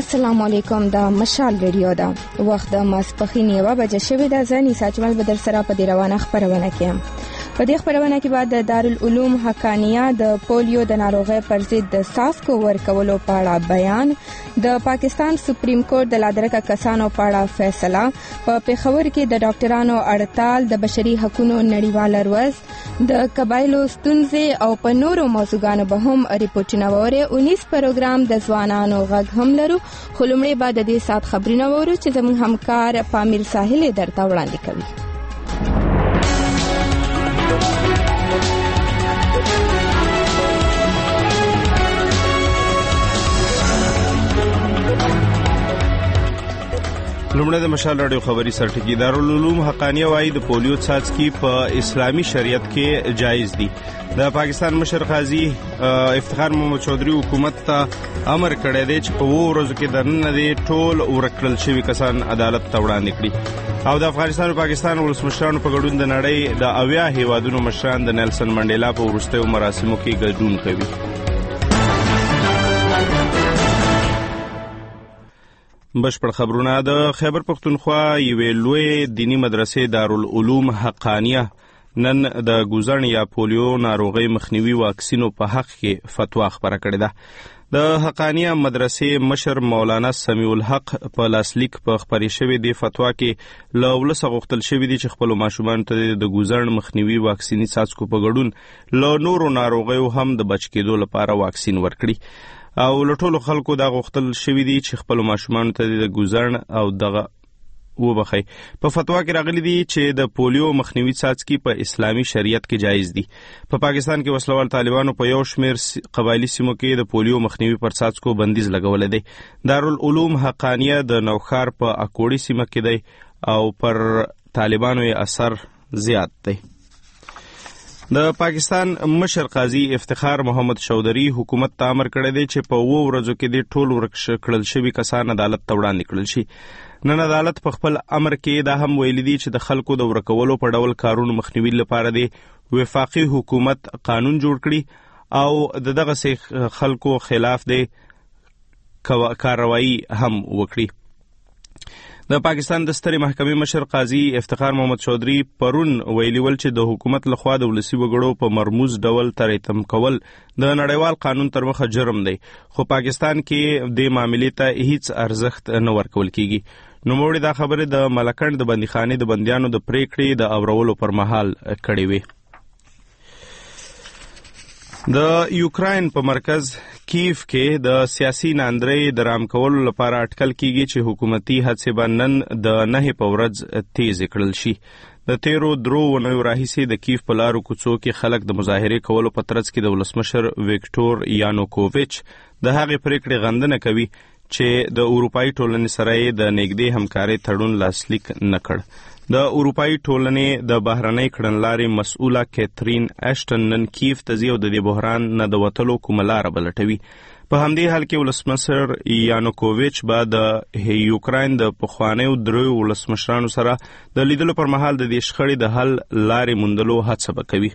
السلام علیکم. د مشال ریډیو دا وخت د ماسپخین 1 بجې شوې ده. ځنی ساجمل بدر سره په دی روانه خبرونه کوم. په دې خبرونه کې بعد د دارالعلوم حقانیه د پولیو د ناروغۍ پر ضد د ساسکو ورکولو په اړه بیان، د پاکستان سپریم کورټ د لادرکه کسانو په اړه فیصله، په پیښور کې د ډاکټرانو هړتال، د بشري حقوقو نړیواله ورځ، د قبایلو ستونزې او په نورو موضوعاتو به هم ریپورتونه ووري. 19 پروګرام د ځوانانو غږ هم لرو، خو لومړی بعد د دې سات خبرونه وورو چې زموږ همکار پامیر ساحل درته وړاندې کوي. لومړی د مشال راډیو خبري سرټکی. دارالعلوم حقانیه وايي د پولیو څاڅکي په اسلامي شریعت کې جایز دي. د پاکستان مشر قاضي افتخار محمد چودھری حکومت ته امر کړی دی چې په 2 ورځو کې درنه دي ټول ورکړل شوی کسان عدالت ته وړاندې کړي. او د افغانستان او پاکستان ولسمشرانو په ګډون د نړۍ د 80 هیوادونو مشران د نیلسن منډیلا په وروستیو مراسمو کې ګډون کوي. بشپړ خبرونه. د خیبر پختونخوا یوې لوی دینی مدرسې دارالعلوم حقانیه نن د ګوزن یا پولیو ناروغي مخنیوي واکسینو په حق کې فتوا خبره کړې ده. د حقانیه مدرسې مشر مولانا سمیع الحق په لاسلیک په خبري شوی دی فتوا کې له ولس غوښتل شوی دی چې خپل ماشومان ته د ګوزن مخنیوي واکسیني څاڅکو په ګډون له نورو ناروغیو هم د بچ کېدو لپاره واکسین ورکړي. او لټولو خلکو دا غوښتل شوی دی چې خپل ماشومان ته د ګوزن او دغه وبخي. په فتوا کې راغلي دي چې د پولیو مخنیوي څاڅکي په اسلامي شریعت کې جایز دي. په پاکستان کې وسلوال طالبانو په یو شمیر قبایلی سیمو کې د پولیو مخنیوي پر څاڅکو بندیز لګولې دی. دارالعلوم حقانیه د نوخار په اکوړی سیمه کې دی او پر طالبانو یې اثر زیات دی. د پاکستان مشر قاضي افتخار محمد چودھری حکومت ته امر کړی دی چې په 2 ورځو کې د ټول ورکړل شوی کسان عدالت ته وړاندې کړل شي. نن عدالت په خپل امر کې دا هم ویلي دي چې د خلکو د ورکولو په ډول کارونو مخنیوي لپاره دی وفاقي حکومت قانون جوړ کړي او دغه خلکو خلاف دی کاروایی هم وکړي. د پاکستان د سترې محکمې مشر قاضي افتخار محمد چودھری پرون ویلي ول چې د حکومت لخوا د ولسی وګړو په مرموز ډول تریتم کول د نړیوال قانون تر مخه جرم دی، خو پاکستان کې د معاملې ته هیڅ ارزښت نه ورکول کیږي. نوموړي دا خبره د ملکند د بندیخانې د بندیانو د پریکړې د اورولو پر مهال کړې وي. د یوکراین په مرکز کیف کې د سیاسي ناندرۍ د رام کولو لپاره اټکل کیږي چې حکومتي هڅې به نن د 9 په ورځ تیز کړل شي. د 13 ونیو راهیسې د کیف په لارو کوڅو کې خلک د مظاهرې کولو په ترڅ کې د ولسمشر ویکټور یانوکوویچ د هغې پریکړې غندنه کوي چې د اروپایي ټولنې سره یې د نږدې همکارۍ تړون لاسلیک نه کړ. د اروپایي ټولنې د بهرنۍ کړنلارې مسؤله کیترین اشټن نن کیف ته ځي او د دې بحران نه د وتلو کومه لاره بلټوي. په همدې حال کې ولسمشر یانوکوویچ به د یوکراین د پخوانیو 3 ولسمشرانو سره د لیدلو پر مهال د دې شخړې د حل لارې موندلو هڅه به کوي.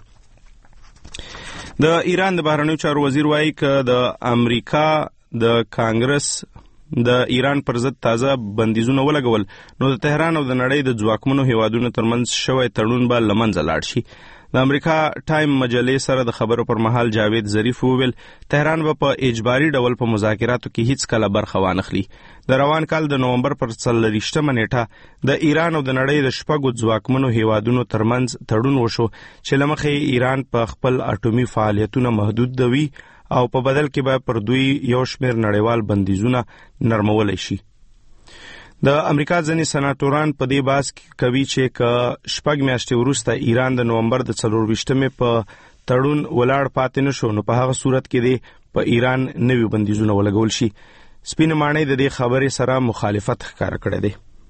د ایران د بهرنیو چارو وزیر وایي که د امریکا د کانګرس د ایران پر ضد تازه بندیزونه ولګول نو د تهران او د نړۍ د ځواکمنو هیوادونو ترمنځ شوی تړون به له منځه لاړ شي. د امریکا ټایم مجلې سره د خبرو پر مهال جاوید ظریف وویل تهران به په اجباري ډول په مذاکراتو کې هیڅ کله برخه وانخلي. د روان کال د نومبر پر 24 نیټه د ایران او د نړۍ د 6 ځواکمنو هیوادونو ترمنځ تړون وشو چې له مخې ایران په خپل اټومي فعالیتونه محدود دوي او په بدل کې به پر دوی یو شمیر نړیوال بندیزونه نرمولی شي. د امریکا ځینې سناتوران په دې باس کوي چې که 6 میاشتې وروسته ایران د نومبر د 24 په تړون ولاړ پاتې نشو نو په هغه صورت کې دی په ایران نوي بندیزونه ولګول شي. سپین ماڼۍ د دې خبرې سره مخالفت ښکاره کړی دی.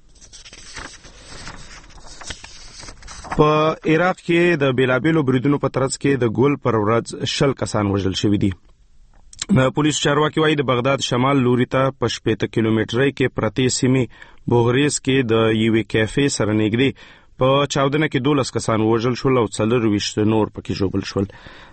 په عراق کې د بیلابیلو بریدونو په ترڅ کې د ګول پر ورځ 10 کسان وژل شوي دي. د پولیس چارواکي وایي د بغداد شمال لوري ته په 80 کیلومترۍ کې پرتې سیمې بوغریز کې د یوې کیفې سره نږدې په چاودنه کې 12 کسان وژل شول او 24 نور پکې ژوبل شول.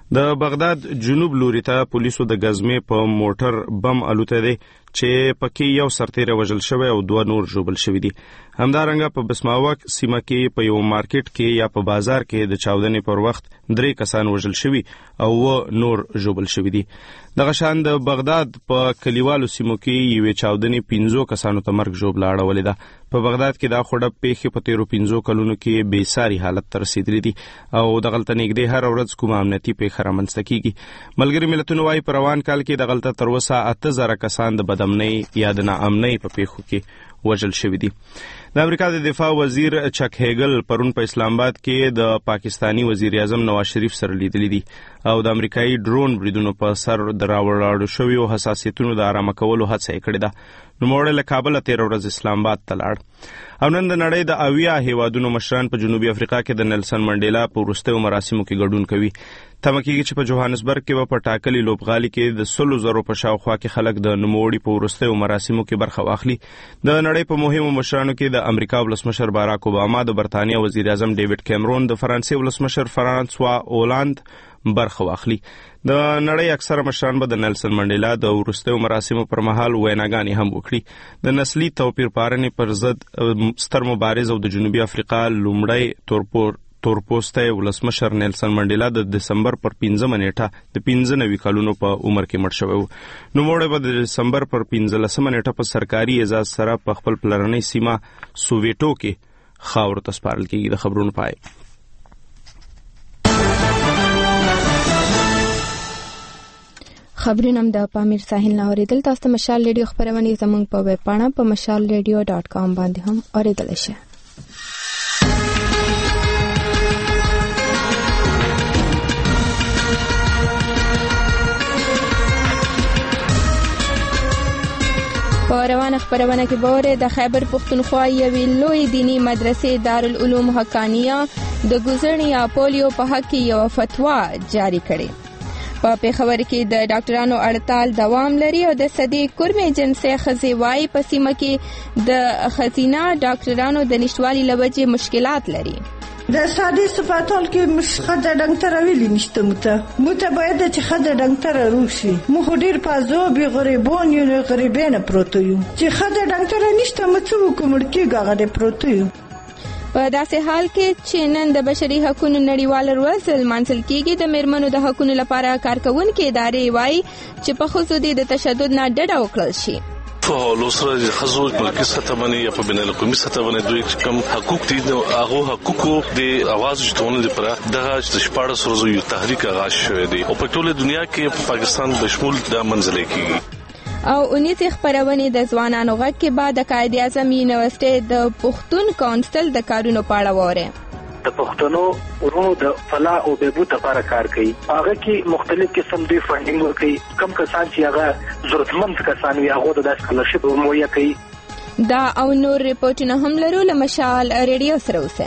د بغداد جنوب لوري ته پولیسو د غزمې په موټر بم الوته دي چې پکې یو سرتیری وژل شوی او 2 نور ژوبل شوی دي. همدارنګه په بسماوک سیمه کې په یو مارکیټ کې یا په بازار کې د چاودنې پر وخت 3 کسان وژل شوی او 2 نور ژوبل شوی دي. دغه شان د بغداد په کلیوالو سیمو کې یو چاودنې 15 کسانو ته مرګ ژوبل اړولې ده. په بغداد کې دا خوړه پیښې په 15 کلونو کې بې ساري حالت ته رسیدلې دي او دغلته نږدې هر ورځ کومه امنیتي پیښه رامنځته کیږي. ملګري ملتونو وايي په روان کال کې دغلته تر اوسه 8000 کسان د بدامنۍ یا د ناامنۍ په پیښو کې وژل شوی دي. د امریکا د دفاع وزیر چک هیګل پرون په اسلام آباد کې د پاکستانی وزیر اعظم نواز شریف سره لیدلی دي او د امریکایي ډرون بریدونو په سر د راوړاړو شویو حساسیتونو د آرامه کولو هڅه یې کړې ده. نوموړی له کابل 13 ورځ اسلام آباد ته لاړ او نن د نړۍ د 80 هیوادونو مشران په جنوبي افریقا کې د نیلسن منډیلا په وروستیو مراسمو کې ګډون کوي. تمه کېږي چې په جوهانسبرګ کې په ټاکلي لوبغالي کې د 100,000 په شاوخوا کې خلک د نوموړي په وروستیو مراسمو کې برخه واخلي. د نړۍ په مهمو مشرانو کې د امریکا ولسمشر باراک اوباما، د برتانیا وزیر اعظم ډیوډ کیمرون، د فرانسې ولسمشر فرانسوا اولاند برخه واخلي. د نړۍ اکثره مشران به د نیلسن منډیلا د وروستیو مراسمو پر مهال ویناګانې هم وکړي. د نسلي توپیر پارنې پر ضد ستر مبارز او د جنوبي افریقا لومړی تورپوستی ولسمشر نیلسن منډیلا د دسمبر پر 15 نیټه د 95 کلونو په عمر کې مړ شوی و. نوموړی به د دسمبر پر 15 نیټه په سرکاري اعزاز سره په خپل پلرنۍ سیمه سوویټو کې خاورو ته سپارل کېږي. د خبرونو پای. خبرونه هم د پامیر ساحل نه اوریدل. تاسو ته مشال ریډیو خبرونه زموږ په ویب پاڼه په mashalradio.com باندې هم اوریدل شي. په روانه خبرونه کې به د خیبر پښتونخوا یوې لوی دینی مدرسې دارالعلوم حقانیه د ګوزړنې یا پولیو په حق کې یو فتوا جاری کړې. په پیښور کې د ډاکټرانو هړتال دوام لري او د صدې کورمې جنسي ښځې وايي په سیمه کې د ښځینه ډاکټرانو د نشټوالي له وجې مشکلات لري. د ساده سپاتال کې خځه ډاکټر ویلي نشته مته باید چې خځه ډاکټر روشي مو ډیر پازو به غریبون یو غریبانه پروتو یو چې خځه ډاکټر نشته مڅو کومړ کې غاغه پروتو یو. په داسې حال کې چې نن د بشري حقوقو نړیواله ورځ لمانځل کېږي، د میرمنو د حقوقو لپاره کارکوونکې ادارې وایي چې په ښځو د تشدد نه ډډه وکړل شي. په لوسره د خزو په سطح باندې یا په بین القومي سطح باندې دوی کوم حقوق دي هغه حقوقو د اواز جوړولو لپاره دغه شپږ سرزو یو تحریک آغاز شوی دی او په ټوله دنیا کې په پاکستان بشمول د منځلې کېږي. او اونیز خبرونه د ځوانانو غږ کې بعد د قائد اعظم یونیورسيټي د پښتون کونسل د کارونو په اړه وره. د پښتنو ورونو د فلاح او بهبود لپاره کار کوي. هغه کې مختلف قسم دی فنډینګ ورکوي. کم کسان چې هغه ضرورتمند کسان وي هغه د اسکالرشپ مهیا کوي. دا او نور ریپورتونه هم لرو له مشال ریډیو سره اوسه.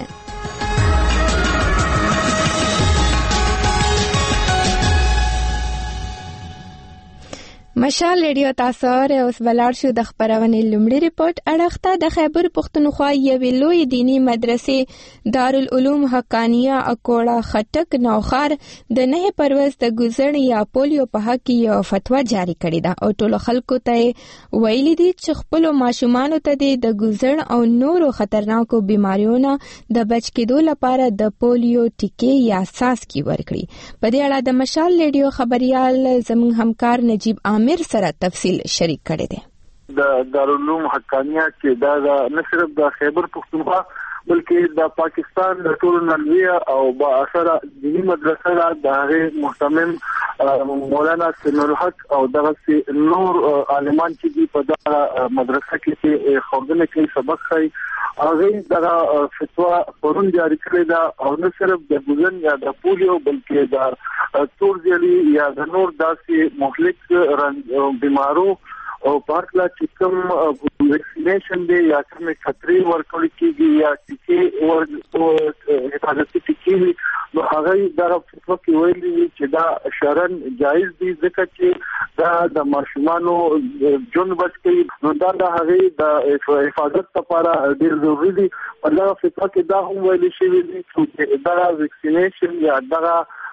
مشال ریډیو تاسو ته اوس بلار شو د خبرونه لومړی ریپورت اړخته د خیبر پښتونخوا یوې لوی دینی مدرسې دارالعلوم حقانیه اکوړه خټک نوخار د 9 پرويز د ګوزړ یا پولیو په حق کې یو فتوا جاری کړې ده او ټول خلکو ته ویلي دي چې خپل ماشومان ته د ګوزړ او نورو خطرناکو بيماريونو د بچ کېدو لپاره د پولیو ټیکې یا ساسکی ورکړي. په دې اړه د مشال ریډیو خبريال زموږ همکار نجیب امیر سره تفصیل شریک کړی دی. د دارالعلوم حقانیه چې دا نه صرف د خیبر پښتونخوا بلکې د پاکستان د ټولو نړۍ او با اثر دینی مدرسه د هغه محتمم مولانا سمیع الحق او دغه نور عالمان چې په دغه مدرسه کې خوندنه کوي سبق کوي هغه دغه فتوا پرون جاری کړی دا او نه صرف د ګوزن یا د پولیو بلکې د تورزیلی یا د نور داسې مهلک بیمارو او پارکلا چې کوم ویکسینیشن دی یا کوم خطرې ورکول کیږي یا چې حفاظتي ټیکې نو هغه دغه فتوا کې ویلي چې دا شرعاً جایز دي ځکه چې دا د ماشومانو جون بچ کوي نو دا د هغه د حفاظت لپاره ډیر ضروري دي. په دغه فتوا کې دا هم ویل شوی دی چې دا ویکسینیشن یا دغه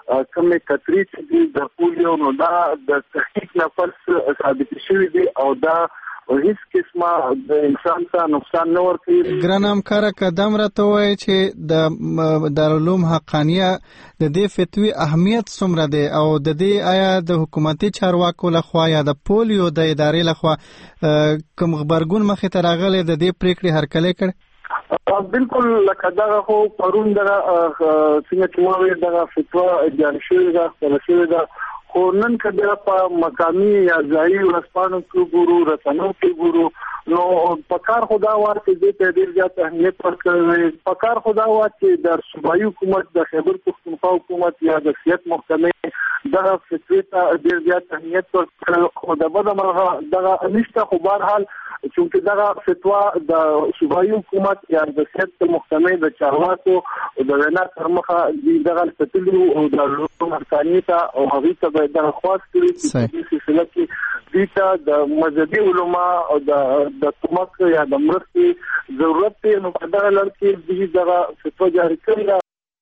کومه کتري چې د پولیو نو دا د تحقیق نه پس ثابت شوی دی او دا هیڅ قسمه د انسان ته نقصان نه ورکوي. ګران همکاره قدم راته وایي چې د دارالعلوم حقانیه د دې فتوی اهمیت څومره دی او د دې آیا د حکومتي چارواکو لخوا یا د پولیو د ادارې لخوا کوم خبرګون مخې ته راغلی د دې پریکړې هرکلی کړ؟ بالکل لکه دغه خو پرون دغه څنګه چې وایي دغه فتوا جاری شوې ده خپله شوې ده خو نن کله په مقامي یا ځایي ورسپانو کې ګورو رسنو کې ګورو نو پکار خدا ورته دې ته ډیر زیات اهمیت ورکوي. پکار خدا ورته د صوبایي حکومت د خیبر پختونخوا حکومت یا د سیاست محکمې د فتوی ته ډیر زیات اهمیت ورکوي. خو د بده مرغه دغه نشته خو بهر حال چونکه دغه فتوا د صوبایي حکومت یا د سیاست محکمې د چارواکو د وینا تر مخه دغه فتوی او د لومړی مرکزي ته او هغه ته د خاص کړي چې سلسله کې دیتا د مذهبي علما او د حکومت یا د مرستې ضرورت دی نو په دغه لړ کې دغه فتوا جاری کړی.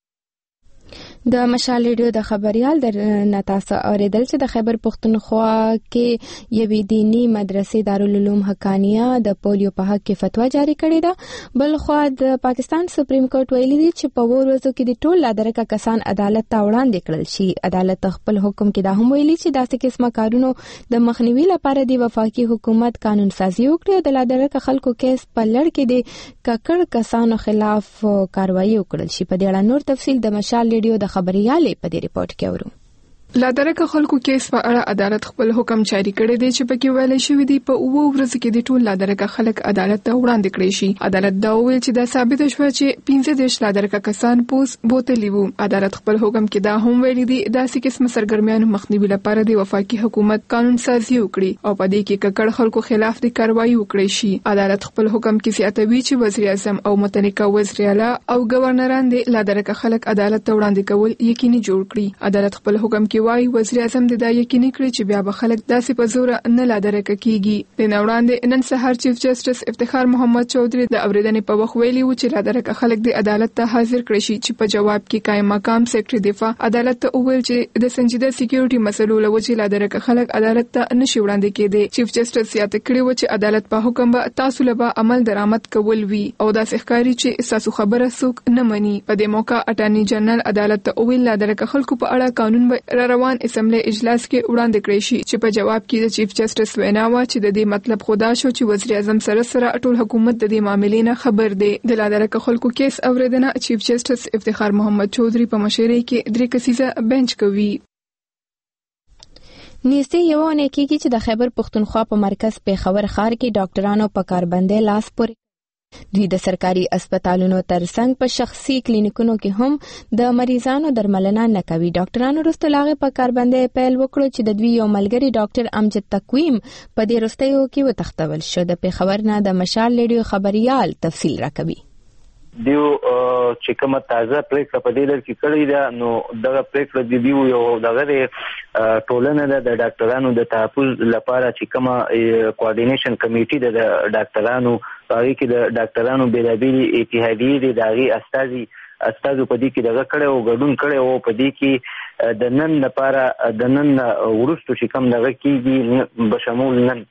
د مشال ریډیو د خبريال د نتاسا اوریدل چې د خیبر پختونخوا کې یوې دینی مدرسې دارالعلوم حقانیه د پولیو په حق کې فتوا جاری کړې ده. بل خو د پاکستان سپریم کورټ ویلي دی چې په ورځو کې د ټول لادرکه کسان عدالت ته وړاندې کړل شي. عدالت خپل حکم کې دا هم ویلي چې داسې قسمه کارونو د مخنیوي لپاره د وفاقي حکومت قانون سازي وکړي او د لادرکه خلکو کیس په لړ کې د ککړ کسانو خلاف کاروایی وکړل شي. په دې اړه نور تفصیل د مشال ریډیو د خبريالې په دې ریپورت کې اورو. لادرکه خلکو کیس په اړه عدالت خپل حکم جاری کړی دی چې پکې ویل شوی دی په اوو ورځ کې د ټول لادرکه خلک عدالت ته وړاندې کړی شي. عدالت دا ویل چې دا ثابت شو چې 15 لادرکه کسان پوس بوتلی وو. عدالت خپل حکم کې دا هم ویل دی داسې قسم سرګرمیانو مخنیوي لپاره د وفاقي حکومت قانون سازي وکړي او په دې کې ککړ خلکو خلاف د کاروایی وکړي شي. عدالت خپل حکم کې زیاتوي چې وزیر اعظم او متنیکه وزیر اعلی او گورنران د لادرکه خلک عدالت ته وړاندې کول یقیني جوړ کړي. عدالت خپل حکم کې وايي وزیر اعظم د دا یقیني کړی چې بیا به خلک داسې په زور نه لادرکه کیږي. د نوړاندې نن سهار چیف جسټس افتخار محمد چودھری د اوریدنې په وخت ویلي و چې لادرکه خلک د عدالت ته حاضر کړي شي چې په جواب کې قائم مقام سیکرټری دفاع عدالت ته وویل چې د سنجیده سکیورټي مسلو لوجې لادرکه خلک عدالت ته نشي وړاندې کېدي. چیف جسټس یاد کړی و چې عدالت په حکم به تاسو له عمل درآمد کول وی او دا ښکاری چې تاسو خبره څوک نه مني. په دې موقع اټارنی جنرال عدالت ته ویل لادرکه خلکو په اړه قانون به روان اسمبلی اجلاس کې وړاندې کړی شي چې په جواب کې د چیف جسټس وینا و چې د دې مطلب خدا شو چې وزیر اعظم سره ټول حکومت د دې معاملې نه خبر دی. د لادرکه خلکو کیس اوریدنه چیف جسټس افتخار محمد چودھری په مشورې کې 3 کسیزه بنچ کوي. نږدې یو اونۍ کېږي چې د خیبر پختونخوا په مرکز پیښور ښار کې ډاکټرانو په کاربندۍ لاس پورې دوی د سرکاري اسپیټالونو ترڅنګ په شخصي کلینیکونو کې هم د مریضانو درملنه نه کوي. ډاکټرانو وروسته لاغه په کاربندۍ پیل وکړو چې د دوی یو ملګری ډاکټر امجد تقویم په دې وروستیو کې وتښتول شو. د پیښور نه د مشال ریډیو خبريال تفصیل راکوي. دیو چې کومه تازه پریکړه په دې لړ کې کړې ده نو دغه پریکړه دیو یو دغه ټولنه د ډاکټرانو د تحفظ لپاره چې کومه کوارډینیشن کمیټي د ډاکټرانو هغه کې د ډاکټرانو بیلابیل اتحادیې د هغه استادو په دې کې دغه کړه او ګډون کړه او په دې کې د نن لپاره د نن ورستو چې کوم دغه کېږي بشمول نن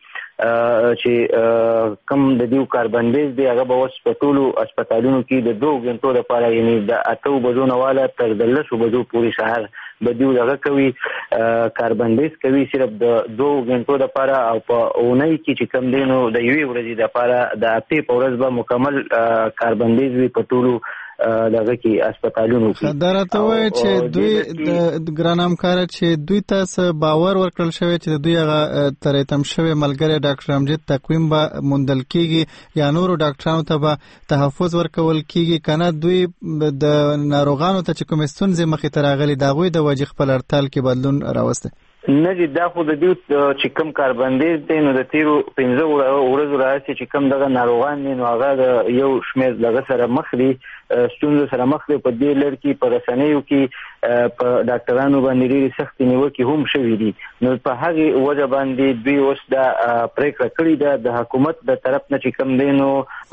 چې کم د دیو کاربندیز دی هغه به وس په ټولو اسپیټالونو کې د 2 غنټو لپاره یعنی د 8 بجو نه والا تر 10 بجو پورې سهار به دیو دغه کوي کاربندیز کوي صرف د 2 غنټو لپاره او په اونۍ کې چې کم دینو د یوې ورځې لپاره د 8 په ورځ به مکمل کاربندیز وي په ټولو دغه کې اسپیټالونو کې. درته وایي چې دوی د ګرانام کار چې دوی تاسو باور ورکړل شوی چې دوی هغه ترې تم شوی ملګری ډاکټر امجد تقویم به مندل کیږي یا نورو ډاکټرانو ته به تحفظ ورکول کیږي کنه دوی د ناروغانو ته چې کوم ستونزې مخې ته راغلي دا غوي د وجه خپل ارتال کې بدلون راوسته. نه دي دا خو د دې چې کوم کاربندیز دی نو د تیرو 15 ورځو راځي چې کوم دغه ناروغان نو هغه د یو شمېر دغه سره مخ دي ستونزو سره مخ دي په دې لړ کې په رسنیو کې په ډاکټرانو باندې ډېری سخت نیوکې هم شوې دي نو په هغه وجه باندې دوی اوس دا پریکړه کړې ده د حکومت د طرف نه چې کوم دی نو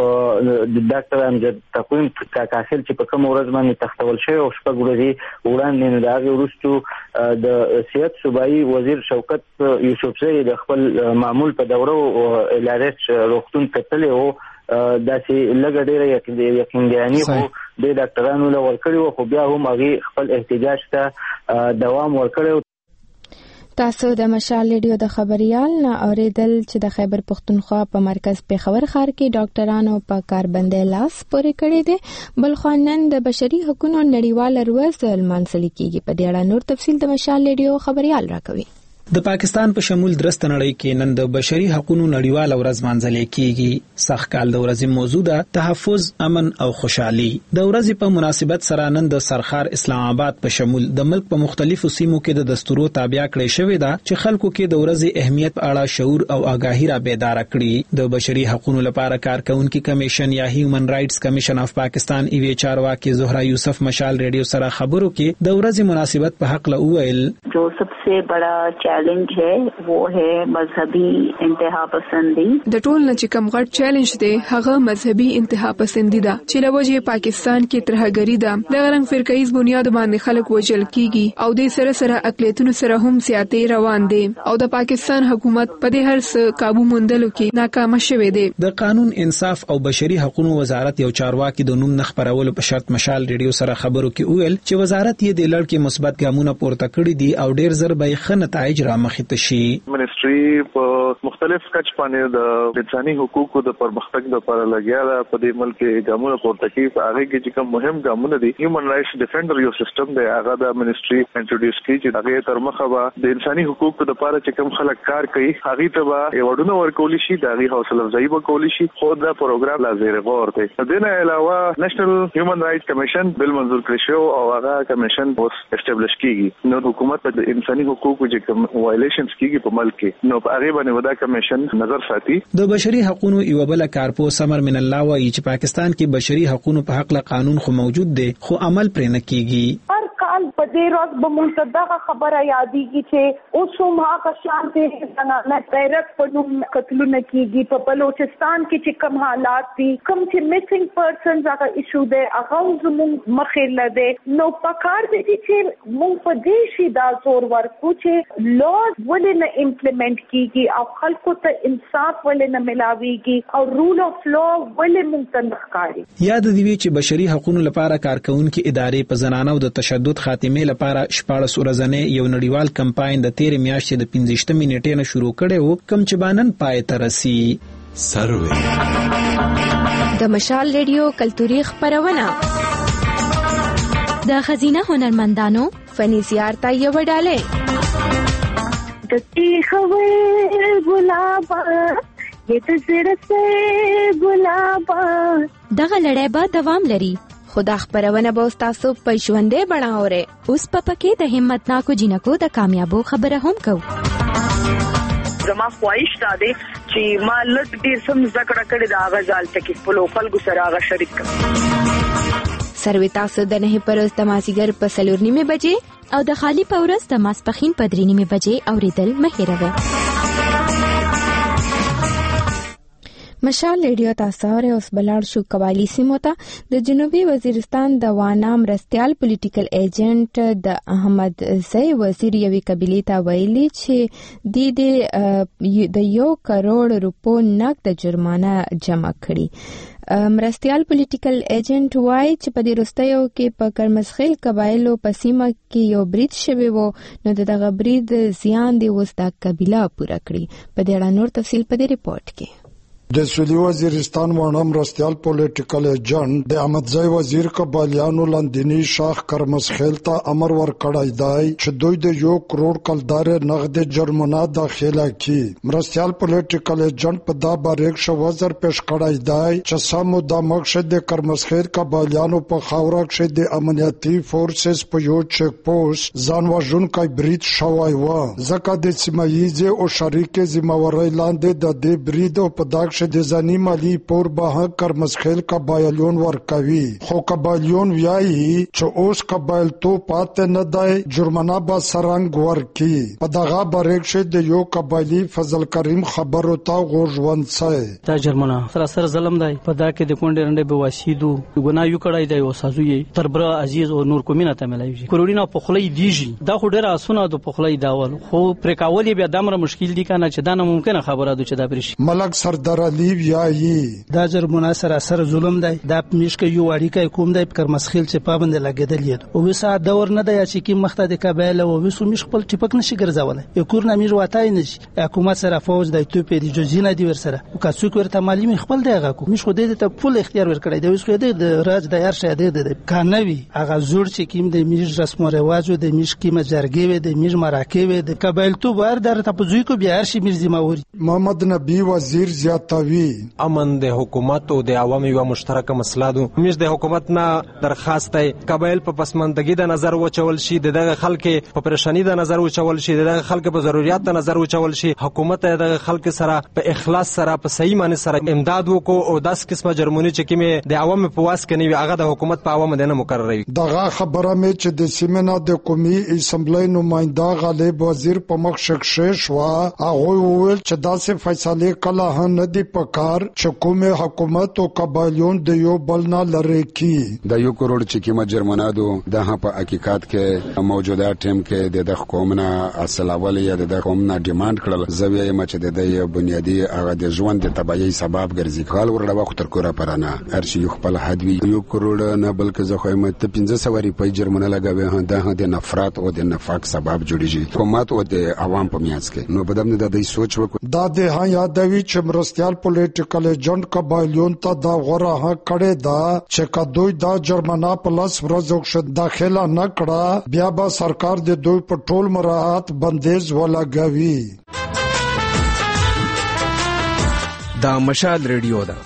د ډاکټر امجد تقویم کاکاسل چې په کوم ورځ باندې تختول شوی او شپږ ورځې وړاندې نو د هغې وروستو د صحت صوبایي وزیر شوکت یوسفزی د خپل معمول په دوره الارش روغتون ته تللی و داسې لږ ډېره یقیندیاني خو د ډاکټرانو له ورکړي وو خو بیا هم هغې خپل احتجاج ته دوام ورکړی. تاسو د مشال ریډیو د خبريال نه اوریدل چې د خیبر پختونخوا په مرکز پیښور ښار کې ډاکټرانو په کاربندۍ لاس پورې کړی دی بل خو نن د بشري حقوقو نړیواله ورځ لمانځل کیږي. په دې اړه نور تفصیل د مشال ریډیو خبريال راکوي. د پاکستان په شمول درست نړۍ کې نن د بشري حقوقو نړیواله ورځ مانځل کیږي. سخت کال د ورځې موضوع ده تحفظ، امن او خوشحالي. د ورځې په مناسبت سره نن د سرخار اسلام آباد په شمول د ملک په مختلفو سیمو کې د دستورو تابع کړی شوی ده چې خلکو کې د ورځې اهمیت په اړه شعور او آگاهی را بیدار کړي. د بشري حقوقو لپاره کارکونکو کمیشن یا هیومن رائټس کمیشن اف پاکستان ایوی چارواکي زهرا یوسف مشال ریډیو سره خبرو کې د ورځې مناسبت په حق له ویل جو सबसे बड़ा चैलेंज है वो है مذهبي انتها پسندي. د ټول نه چې کوم غټ چیلنج دی هغه مذهبي انتها پسندي ده چې لوجه پاکستان کې ترهګری ده. د غرنګ فرقایز بنیاد باندې خلک وجل کیږي او د سره سره اقلیتونو سره هم سیاتي روان دي او د پاکستان حکومت په دې هر څه قابو موندلو کې ناکام شوه دی. د قانون انصاف او بشري حقوقو وزارت یو چارواکي د نوم نخبرولو په شرط مشال ریډیو سره خبرو کې ویل چې وزارت یې د لړ کې مثبت ګامونه پورته کړی دي او ډیر زر به ښه نتایج را مخې ته شي. منسټري په مختلف کچ باندې د انساني حقوقو د پرمختګ لپاره لګیا ده. په دې ملک کې ګامونه پورته کوي. په هغه کې چې کوم مهم ګامونه دي هیومن رائټس ډیفندر یو سیستم دی هغه د منسټري انټروډیوس کړي چې هغه تر مخه به د انساني حقوقو لپاره چې کوم خلک کار کوي هغه ته به ایوارډونه ورکول شي د هغه حوصله افزایی وکول شي. خو دا پروګرام لا زیر غور دی. د دې نه علاوه نېشنل هیومن رائټس کمیشن بل منظور کړی شو او هغه کمیشن اوس اسټابلیش کیږي. نو حکومت د انساني حقوقو چې کوم وایلیشنز کیږي په ملک کې نو په هغه باندې ودا کمیشن نظر ساتي. د بشري حقوقو یو بل کارپو سمر من الله وايي چې پاکستان کې بشري حقوقو په حق له قانون خو موجود دی خو عمل پرې نه کیږي. هر کال په دې ورځ به مونږ دغه خبره یادېږي چې اوس هم هغه شان دي زنانه غیرت په نوم قتلونه کیږي. په بلوچستان کې چې کوم حالات دي کوم چې میسنګ پرسنز هغه ایشو دی هغه زموږ مخې لده نو پکار دي چې مونږ په دې شي دا زور ورکو چې لاز ولې نه امپلیمنٹ کیږي او خلکو ته انصاف ولې نه ملاويږي او رول اف لا ولې مونږ ته نخکاری. یاد دی چې بشري حقوقو لپاره کارکونکو ادارې په زنانو د تشدد خاتمه لپاره 14 ورځې یو نړیوال کمپاین د 13 میاشتې د 15 منټې نه شروع کړي وو کوم چې بانن پای ته رسي. سروي د مشال ریډیو کلتوري خبرونه د خزینه هنرمندانو فني زیارت یو ډاله د تیخوي ګلابا یت زړه سه ګلابا دغه لړۍ به دوام لري. خدا خبرونه به تاسو په ژوندې بڼاوره اوس په پکې د همتناکو جنکو د کامیابو خبره هم کو. زما خواهش ده چې ما لږ ډیر سم ذکر کړی دا غزال ټکی په لوکل ګو سره غا شریک کړم. سروي تاسو د نه پرز د مازیګر په 4:30 بجې او د خالی پورز د ماسپخین په 3:30 بجې اوریدل مهیروي. مشال ریډیو تاسو اوس بلار شو قوالی سیمو ته د جنوبي وزیرستان د وانام رستيال پولیټیکل ایجنټ د احمد زئی وزیر یوې قبيله ته ویلي چې د 1 کروڑ روپو نقد جرمانه جمع کړي. مرستيال پولیټیکل ایجنټ وایي چې په دې وروستیو کې په کرمسخیل قبایلو په سیمه کې یو برید شوی وو نو دغه برید زیان دی اوس د قبيله پوره کړی. په دې اړه نور تفصیل په دې ریپورت کې. د سویلي وزیرستان وړاندې مرستیال پولیټیکل ایجنټ د احمدزی وزیر قبایلیانو لاندینی شاخ کرمسخیل ته امر ورکړی دی چې دوی د 1 کروڑ کلدار نقد جرمانه داخله کړي. مرستیال پولیټیکل ایجنټ په دا باریک شوزر پیش کړی دی چې سمو د مقصد د کرمسخیل قبایلیانو په خاوره کې د امنیتي فورسز په یو چک پوسټ ځان وژونکی برید شوی و، ځکه د سیمایي او شریک ذمہواری لاندې د دې برید په داخل د ځاني مالی پور به کرمسخیل قبایلیون ورکوي. خو قبایلیون وایي چې اوس قبایل تو پاتې نه دی، جرمانه به سرنګ ورکي. په دغه باریک شي د یو قبایلی فضل کریم خبرو ته غوږ ونڅي. دا جرمانه سراسر ظلم دی. په دا کې د کونډې رنډې به واسیدو ګناه یو کړای دی او سازوي تربره عزیز او نور کومینه ته ملایوي کروڑینا پخلی دیږي. دا خو ډېر اسونه د پخلی داول خو پر کاول بیا دمر مشکل دي کنه چې دا نه ممکنه خبره ده چې دا پرشي. ملک سردار لیویایی دا جرمونه سراسر ظلم دی. دا میشک یو اړیکه کوم دی کرمسخیل چې پابند لګیدل او وسه دور نه دی چې کی مخته د قبایل او وسو میش خپل ټپک نشي ګرځول. کور نه میژ واتای نشي. حکومت سره فوج د ایتوپیا د جزینه دی ورسره او که څوک ورته مالی خپل دیغه کو میش خو دې ته فل اختیار ورکړی دی. اوس خو د راج د هر شی د کانوي هغه زور چې کیم د میژ رسم او رواج د میژ کیمه جرګې و د میژ مراکې و د قبایل تو بار در ته پزوی کو بیا هر شي میژ ذمہواری. محمد نبی وزیر زیاتوی امن د حکومت او د عوامو یو مشترکه مسله ده. موږ د حکومت نه درخواست دی قبایل په پسماندګي د نظر وچول شي، دغه خلک په پریشانی د نظر وچول شي، دغه خلک په ضرورت د نظر وچول شي. حکومت دغه خلک سره په اخلاص سره په صحیح معنی سره امداد وکړو او داس قسمه جرمونی چې کیمه د عوامو په واس کې نه هغه د حکومت په عوامو نه مقرروي. دغه خبره مې چې د سیمنا د قومي اسمبلی نماینده غالب وزیر په مخ شکشش وا هغه وویل چې داسې فیصله کله نه دی پکار چې کومه حکومت او قبایلیون د یو بل نه لری کی. د 1 کروڑ چې کیمه جرمانه دو د په حقیقت کې موجوده ټیم کې د قومنا اصل اول یا د قومنا ډیماند کړل زویه چې د بنیادی هغه د ژوند د تبعی سبب ګرځي. خال ورډه وخت تر کوره پرانه هر شي خپل حد وی 1 کروڑ نه بلکې زه خو مت 1500 ری جرمانه لګوي هنده د نفرت او د نفاق سبب جوړیږي حکومت او د عوام په میاس کې. نو بدمن د دې سوچ وکړه دا د ها یادوي چې مرستیال پولیټیکل ایجنټ قبایلیون ته دا غوړه ها کړي دا چې کدوې دا جرمانه پلس ورځو شد داخله نه کړه بیا به سرکار د دوی په ټول مراعات بندیز ولګوي. دا مشال ریډیو ده.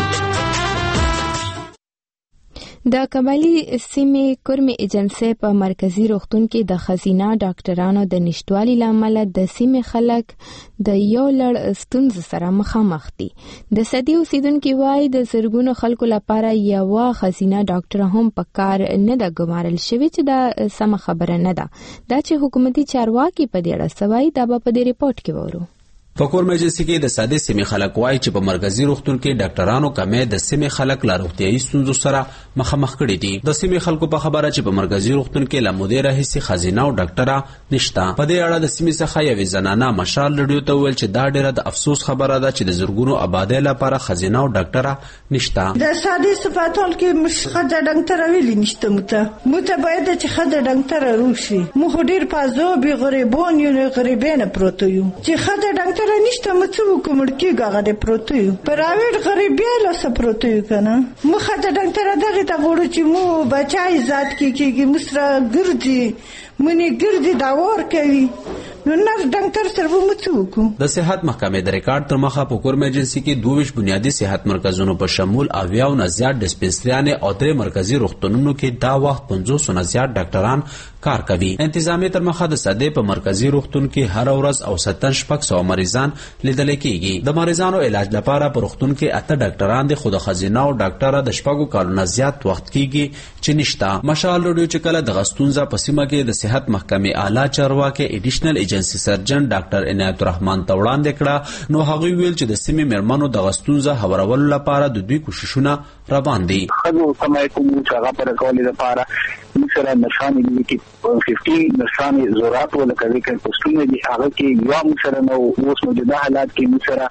د قبایلی سیمې کورمې ایجنسی په مرکزی روغتون کې د خزینه ډاکټرانو د نشټوالي لامل د سیمې خلک د یو لړ ستونزو سره مخامخ دي. د سدي اوسیدونکو وایي د زرګونو خلکو لپاره یو خزینه ډاکټر هم په کار نه د ګمارل شوی چې دا سم خبره نه ده. دا چې حکومتي چارواکي په دې اړه سوای دا په دې ریپورت کې وورو. په کورمې ایجنسی کې د ساده سیمې خلک وایي چې په مرکزی روغتون کې ډاکټرانو کمې د سیمې خلک لا روغتيایي ستونزو سره مخامخ کړي دي. د سیمې خلکو په خبره چې په مرکزی روغتون کې لمودې راهسي خزینه او ډاکټره نشته. په دې اړه د سیمې څخه یوې زنانه مشال ریډیو ته ویل چې دا ډیره د افسوس خبره ده چې د زرګونو آبادی لپاره خزینه او ډاکټره نشته. د ساده سپاتال کې مشخصه ډاکټر ویلي نشته مته باید چې خدای ډاکټر روشي مو ډیر پازو به غریبون یو غریبانه پروت یو چې خدای ډاکټر نشته مته کومړکی غاغه پروت یو پراویټ غریبیا له پروت یو کنه مو خدای ډاکټر دغه ته غوړو چې مو بچای ذات کیږي مستر ګرځي منی ګرځي دا ور کوي نو نر ډاکټر سره مو څوک د صحت محکمې د ریکارډ تر مخه په کورمې ایجنسی کې 22 بنیادی صحت مرکزونو په شمول اویا او زیات ډسپنسریانه او 3 مرکزی روغتونونو کې دا وخت 500 نه زیات ډاکټران کار کوي. انتظامی تر مخه د سده په مرکزی روغتون کې هر ورځ او 700 مریضان لیدل کېږي. د مریضانو علاج لپاره په روغتون کې 8 ډاکټران د خود خزینه او ډاکټر د شپږو کالونو زیات وخت کېږي چې نشتا. مشال ریډیو چې کله د غستونزه په سیمه کې د صحت محکمې اعلی چارواکي ایډیشنل ایجنسی سرجن ډاکټر عنایت الرحمن ته وړاندې کړه نو هغه ویل چې د سیمې مرمنو د غستونزه هورولو لپاره د دوی کوششونه روان دي. خو کومه هغه پر کولې لپاره مثلا نشانه دي کې 50 نشانه زورات ولا کوي کې پښتون دي هغه کې یو مثلا نو اوس موجوده حالات کې مثلا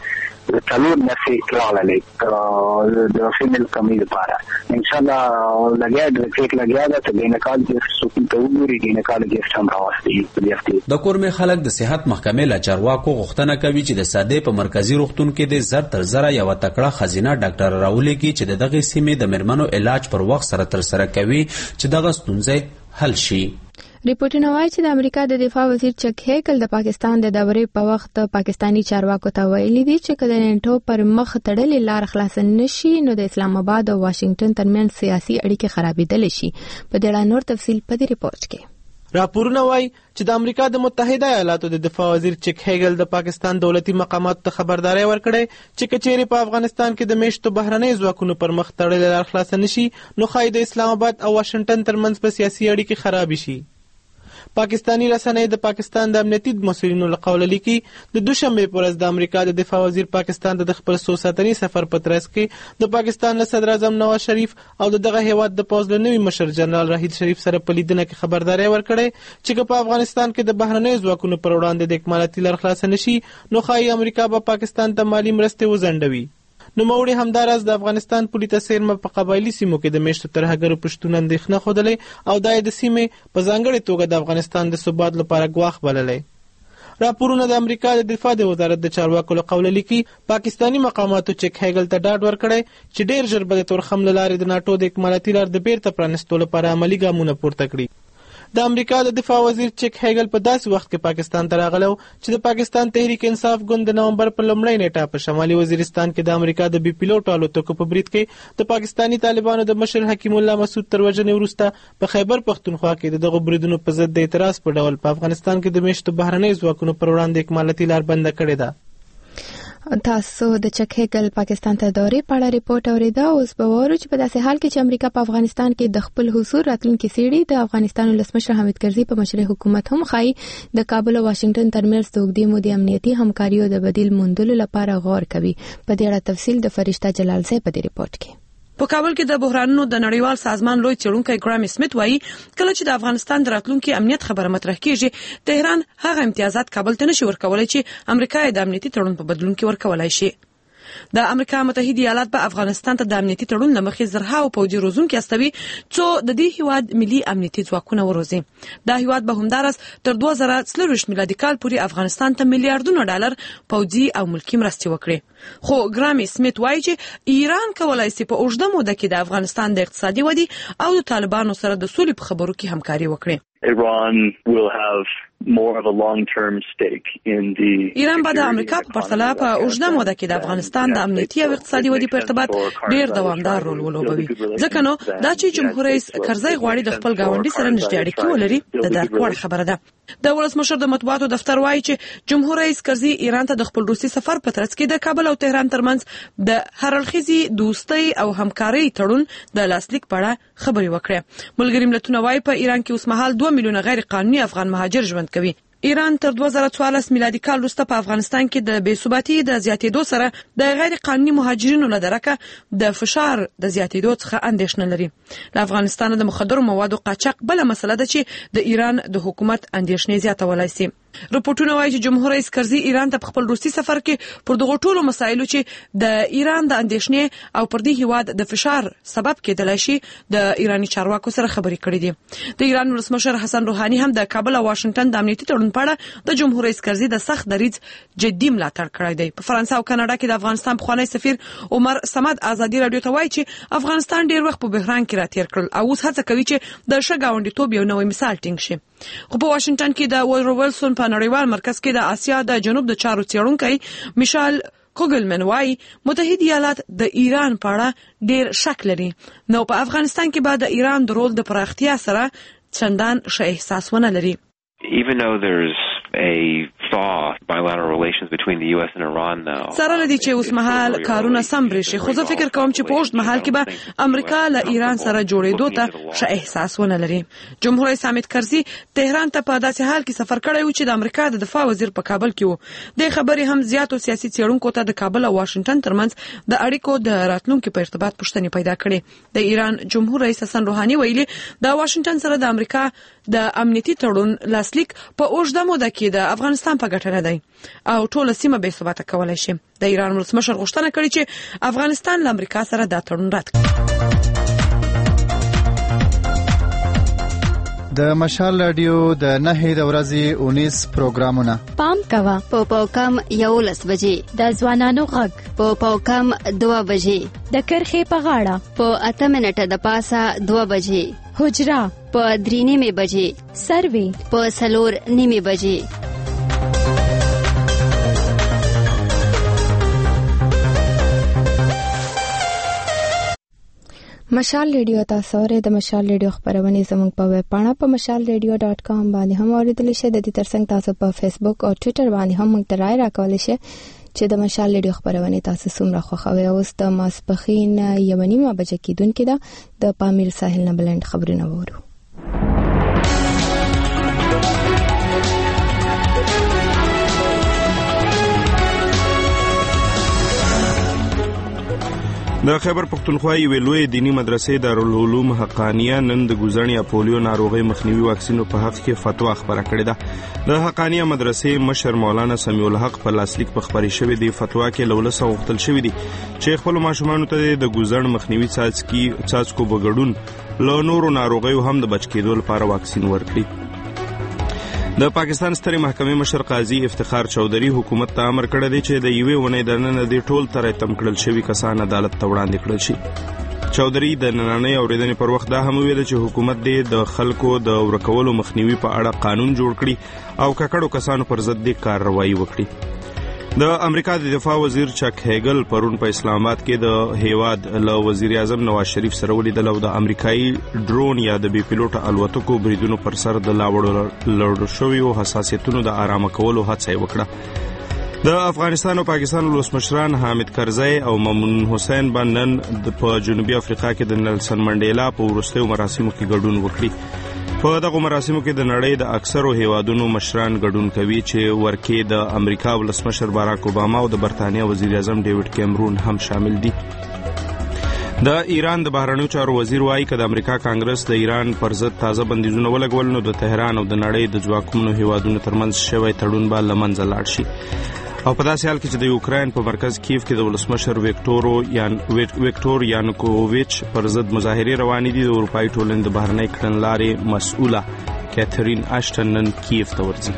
څلور نسې راغلي د فیمیل کمی لپاره ان شاء الله لګیا د ټیک لګیا ده ته ګینیکالوجیسټ څوک ته وګوري ګینیکالوجیسټ هم راوستي د کورمې خلک د صحت محکمې له چارواکو غوښتنه کوي چې د ساده په مرکزی روغتون کې د زر تر زره یو تکړه خزینه ډاکټر راولېږي چې دغه سیمې د مرمنو علاج پر وخت سره کوي چې دغه ستونزې حل شي. ریپورتونه وايي چې د امریکا د دفاع وزیر چک هیګل د پاکستان د دورې په وخت پاکستانی چارواکو ته ویلي دي چې کله نټو پر مخ تړلې لار خلاص نشي نو د اسلام آباد او واشنگټن ترمنځ سیاسي اړیکې خرابېدل شي. په دې اړه نور تفصیل په دې ریپورت کې. راپورونه وايي چې د امریکا د متحده ایالاتو د دفاع وزیر چک هیګل د پاکستان دولتي مقاماتو ته خبرداري ورکړې چې کچېرې په افغانستان کې د میشتو بهرنۍ ځواکونو پر مخ تړلې لار خلاص نشي نو ښایي د اسلام آباد او واشنگټن ترمنځ په سیاسي اړیکې خراب شي. پاکستانی رسنۍ د پاکستان د امنیتي مسؤلینو له قوله لیکي د دوشنبه پر ورځ د امریکا د دفاع وزیر پاکستان د خپل څو ساعتني سفر په ترڅ کې د پاکستان له صدر اعظم نواز شریف او دغه هیواد د پوځ له نوي مشر جنرال راحیل شریف سره په لیدنه کې خبرداري ورکړې چې په افغانستان کې د بهرنۍ ځواکونو پر وړاندې د اکمالاتي لار خلاص نشي نو ښایي امریکا به پاکستان ته مالی مرستې وځنډوي. نوموړي همداراز د افغانستان پولیسو سیرمه په قبایلی سیمو کې د میشتو ترهګرو پښتون اندېښنه خوده او د سیمې په ځانګړې توګه د افغانستان د ثبات لپاره ګواښ بللې. راپورونه د امریکا د دفاع د وزارت د چارواکو له قوله لیکي پاکستانی مقاماتو چک هیګل ته ډاډ ورکړی چې ډیر ژر به د تورخم له لارې د ناټو د اکمالاتي لار د بیرته پرانستو لپاره عملي ګامونه پورته کړي. د امریکا د دفاع وزیر چک هیګل په داسې وخت کې پاکستان ته راغلی چې د پاکستان تحریک انصاف ګوند د نومبر په لومړۍ نیټه په شمالي وزیرستان کې د امریکا د بي پیلوټ الوتکو په برید کې د پاکستانی طالبانو د مشر حکیم الله مسعود تر وژنې وروسته په خیبر پښتونخوا کې دغه بریدونو په ضد د اعتراض په ډول په افغانستان کې د میشتو بهرنۍ ځواکونو پر وړاندې اکمالاتي لار بنده کړې ده. تاسو د چک هیګل پاکستان ته دورې په اړه ریپورت اوریدا. اوس به وورو چې په داسې حال کې چې امریکا په افغانستان کې د خپل حضور راتلونکي سیړي د افغانستان ولسمشر حامد کرزي په مشرۍ حکومت هم خای د کابل او واشنگټن ترمنځ د اوږدې مودې امنیتي همکاریو د بدیل موندلو لپاره غور کوي. په دې اړه تفصیل د فرشته جلال زئی په دې ریپورت کې. په کابل کې د بحرانونو د نړیوال سازمان لوی څېړونکی ګرامي سمیت وایي کله چې د افغانستان د راتلونکي امنیت خبره مطرح کیږي تهران هغه امتیازات کابل ته نشي ورکولای چې امریکا یې د امنیتي تړون په بدلون کې ورکولای شي. د امریکا متحده ایالات په افغانستان ته د امنیتي تړون لمخې زرهاو پوځي روزونکي استوي چې د دې هیواد ملي امنیتي ځواکونه وروزي. دا هیواد به همدارس تر 2023 میلادي کال پورې افغانستان ته میلیارډونه ډالر پوځي او ملکی مرستې وکړي. خو ګرامي سمیت وایي چې ایران کولای شي په اوږده موده کې د افغانستان د اقتصادي ودی او د طالبانو سره د سولې په خبرو کې همکاري وکړي. Iran will have more of a long-term stake in the ایران به د امریکا په پرتله په اوږده موده کې د افغانستان د امنیتي او اقتصادي ودی په ارتباط ډیر دوامدار رول ولوبوي. ځکه نو دا چې جمهور رئیس کرزی غواړي د خپل ګاونډي سره نږدې اړیکې ولري د درک وړ خبره ده. د ولسمشر د مطبوعاتو دفتر وایي چې جمهور رئیس کرزی ایران ته د خپل روسي سفر په ترڅ کې د کابل او تهران ترمنځ د هررخیزي دوستۍ او همکارۍ تړون د لاسلیک په اړه خبرې وکړې. ملګري ملتونه وایي په ایران کې اوس مهال 2 میلیونه غیر قانوني افغان مهاجر ژوند کوي. ایران تر 2014 میلادي کال وروسته په افغانستان کې د بېثباتۍ د زیاتېدو سره د غیر قانوني مهاجرینو له درکه د فشار د زیاتېدو څخه اندېښنه لري. له افغانستان د مخدرو موادو قاچاق بل مسله ده چې د ایران د حکومت اندېښنې زیاتولای شي. رپورټونه وایي چې جمهور رئیس کرزي ایران ته په خپل روسي سفر کې پر دغه ټولو مسایلو چې د ایران د اندېښنې او پر دې هیواد د فشار سبب کېدلای شي د ایراني چارواکو سره خبرې کړې دي. د ایران ولسمشر حسن روحاني هم د کابل او واشنگټن د امنیتي تړون په اړه د جمهور رئیس کرزي د سخت دریځ جدي ملاتړ کړی دی. په فرانسه او کاناډا کې د افغانستان پخوانی سفیر عمر صمد ازادي رادیو ته وایي چې افغانستان ډیر وخت په بحران کې راتیر کړل او اوس هڅه کوي چې د ښه ګاونډیتوب یو نوی مثال ټینګ شي. خو په واشنگټن کې د وودرو ویلسون په نړیوال مرکز کې د آسیا د جنوب د چارو څېړونکی میشال کوګلمن وایي متحده ایالات د ایران په اړه ډیر شک لري. نو په افغانستان کې به د ایران د رول د پراختیا سره چندان ښه احساس ونه لري. Even though there's a thaw bilateral relations between the US and Iran now. سره لدی چې اوس مهال کارونه سم برشي خو زه فکر کوم چې په اوږد مهال کې به امریکا له ایران سره جوړېدو ته ښه احساس ونه لري. جمهور رئیس حامد کرزي تهران ته په داسې حال کې سفر کړی و چې د امریکا د دفاع وزیر په کابل کې و. د خبرې هم زیاتو سیاسي څېړونکو ته د کابل او واشنگټن ترمنځ د اړیکو د راتلونکو په ارتباط پوښتنې پیدا کړې. د ایران جمهور رئیس حسن روحاني ویلي د واشنگټن سره د امریکا د امنیتي تړون لاسلیک په اوږده موده کې د افغانستان هم په ګټه نه دی او ټول سیمه بې ثباته کولای شي. د ایران ولسمشر غوښتنه کړې چې افغانستان له امریکا سره دا تړون رد کړي. د مشال رادیو د 9 د ورځې 19 پروګرامونه پام کوه په پاوکم 11 بجې د ځوانانو غږ په پاوکم 2 بجې د کرخې په غاړه په 8 منټه د پاسه 2 بجې حجرا په 3:30 بجې سروي په 4:30 بجې. مشال ریډیو تاسو اورئ. د مشال ریډیو خبرونه زموږ په ویب پاڼه په mashalradio.com باندې هم اوریدل شئ. د دې ترڅنګ تاسو په فیسبوک او ټوئیټر باندې هم موږ ته رائے راکولای شئ چې د مشال ریډیو خبرونه تاسو څومره خوښوي. اوس د ماسپخین 1:30 بجې کېدونکې ده. د پامیر ساحل نه بلند خبرونه وورو. د خیبر پختونخوا یوې لوی دینی مدرسې دارالعلوم حقانیه نن د ګوزڼ یا پولیو ناروغي مخنیوي واکسینو په حق کې فتوا خبره کړې ده. د حقانیه مدرسې مشر مولانا سمیع الحق په لاسلیک په خبري شوې دی فتوا کې لولسه غوښتل شوې دي چې خپل ماشومانو ته د ګوزڼ مخنیوي څاڅکو بغړون له نورو ناروغیو هم د بچ کېدو لپاره واکسین ورکړي. د پاکستان سترې محکمې مشر قاضي افتخار چودھری حکومت ته امر کړی دی چې د یوې ونې دننه د ټول تر تم کړل شوی کسان عدالت ته وړاندې کړل شي. چودھری د نننۍ اوریدنې پر وخت دا هم ویل چې حکومت دې د خلکو د ورکولو مخنیوي په اړه قانون جوړ کړي او ککړو کسانو پر ضد د کارروایي وکړي. د امریکا د دفاع وزیر چک هیګل پرون په اسلام آباد کې د هیواد له وزیر اعظم نواز شریف سره ولیدل او د امریکایي ډرون یا د بي پیلوټ الوتکو بریدونو پر سر د لاوړو شویو حساسیتونو د آرامه کولو هڅه وکړه. د افغانستان او پاکستان ولسمشران حامد کرزی او ممنون حسین بنن په جنوبي افریقا کې د نیلسن منډیلا په وروستیو مراسمو کې ګډون وکړي. په دغه مراسمو کې د نړۍ د اکثرو هیوادونو مشران ګډون کوي چې ورکې د امریکا ولسمشر باراک اوباما او د برتانیا وزیر اعظم ډیوډ کیمرون هم شامل دي. د ایران د بهرنیو چارو وزیر وایي چې د امریکا کانګرس د ایران پر ضد تازه بندیزونه ولګول نو د تهران او د نړۍ د ځواکمنو هیوادونو ترمنځ شوی تړون به له منځه لاړ شي. او په داسې حال کې چې د یوکرين په مرکز کیف کې د ولسمشر ویکټور یانوکوویچ پر ضد مظاهرې روانې دي. د اروپایي ټولنې د بهرنۍ کړنلارې مسؤله کیترین اشټن نن کیف ته ورځي.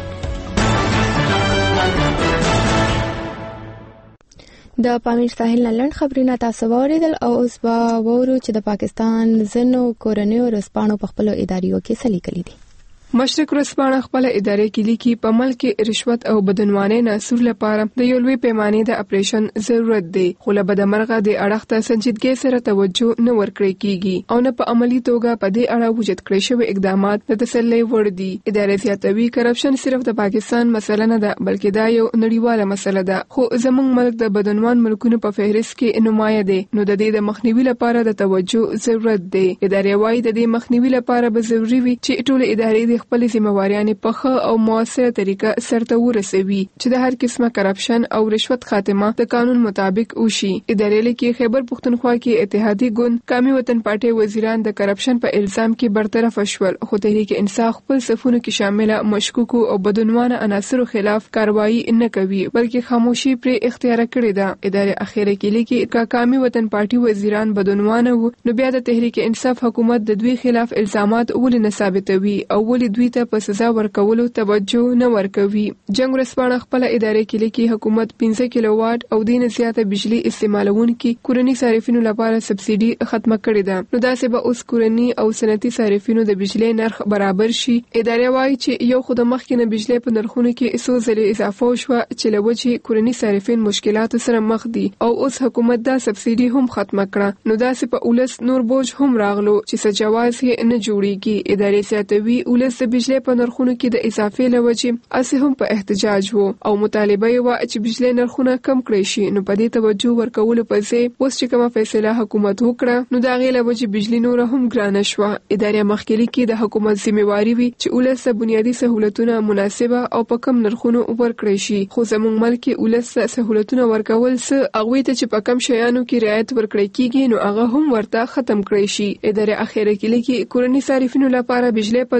د پامیر ساحل نه لنډ خبرونه تاسو واوریدل او اوس به وورو چې د پاکستان ځینو کورنیو رسپانو په خپل اداریو کې څه لیکلي دي. مشرق ورځپاڼه خپل ادارې کې لیکي په ملک کې رشوت او بدعنوانۍ ناسور لپاره د یو لوی پیمانې د اپریشن ضرورت دی خو له بدمرغه د اړخ ته سنجیدګۍ سره توجه نه ورکړي کیږي او نه په عملی توګه په دې اړه وجود کړی شوی اقدامات د تسلی وړ دي. ادارې زیاتوي کرپشن صرف د پاکستان مسله نه ده بلکې دا یو نړیواله مسله ده خو زموږ ملک د بدعنوان ملکونو په فهرست کې نمایه دی نو د دې د مخنیوي لپاره د توجه ضرورت دی. ادارې وايي د دې مخنیوي لپاره به ضروری وي چې ټول ادارې خپل ذمہواریاں په ښه او مؤثره طریقه سرته ورسوي چې د هر قسمه کرپشن او رشوت خاتمه د قانون مطابق وشي. ادارې لیکي خیبر پختونخوا کې اتحادی ګوند قومي وطن پارټي وزیران د کرپشن په الزام کې برطرف شول خو تحریک انصاف خپل صفونو کې شامل مشکوکو او بدعنوانه عناصرو خلاف کاروایی نه کوي بلکې خاموشي پر اختیار کړې ده. ادارې اخیره کې لیکي قومي وطن پارټي وزیران بدعنوانه وو نو بیا د تحریک انصاف حکومت د دوی خلاف الزامات ولې نه ثابتوي او ولې دوی ته په سزا ورکولو توجه نه ورکوي. جنگ ورځپاڼه خپل ادارې کې لیکي حکومت 15 کیلو واټ او دینه زیاته بجلی استعمالونکي کورنی صارفینو لپاره سبسایډي ختمه کړې ده نو داسې به اوس کورنی او صنعتي صارفینو د بجلی نرخ برابر شي. ادارې وايي چې یو خود مخکې نه بجلی په نرخونو کې څو ځلې اضافه شوه چې لوجه کورنی صارفین مشکلات سره مخ دي او اوس حکومت دا سبسایډي هم ختمه کړه نو داسې په اولس نور بوج هم راغلو چې څه جواز یې نه جوړيږي. ادارې زیاتوي اولس د بجلی په نرخونو کې د اضافه لوجه اسی هم په احتجاج وو او مطالبه یې و چې بجلی نرخونه کم کړي شي نو په دې توجه ورکول په ځای اوس چې کومه فیصله حکومت وکړه نو دا غي لوجه بجلی نور هم ګرانه شو. ادارې مخکلي کې د حکومت ذمہواری وي چې اولس بنیادی سہولتونه مناسبه او په کم نرخونو ورکړي شي خو زموږ ملک اولس سہولتونه ورکول څه اغوي ته چې په کم شیانو کې رعایت ورکړي کیږي نو هغه هم ورته ختم کړي شي. ادارې اخیره کې لیکي کورنی صارفینو لپاره بجلی په نرخونو کې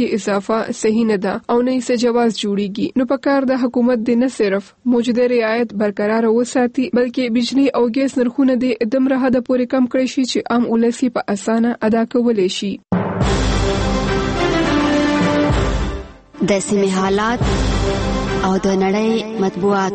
کې اضافه صحیح نه ده او نه یې جواز جوړیږي. نو پکار د حکومت د نه صرف موجوده رعایت برقرار وساتي بلکې بجلی او ګیس نرخونه د دمره حد پورې کم کړی شي چې عام ولس په اسانه ادا کولای شي. د سیمې حالات او د نړۍ مطبوعات.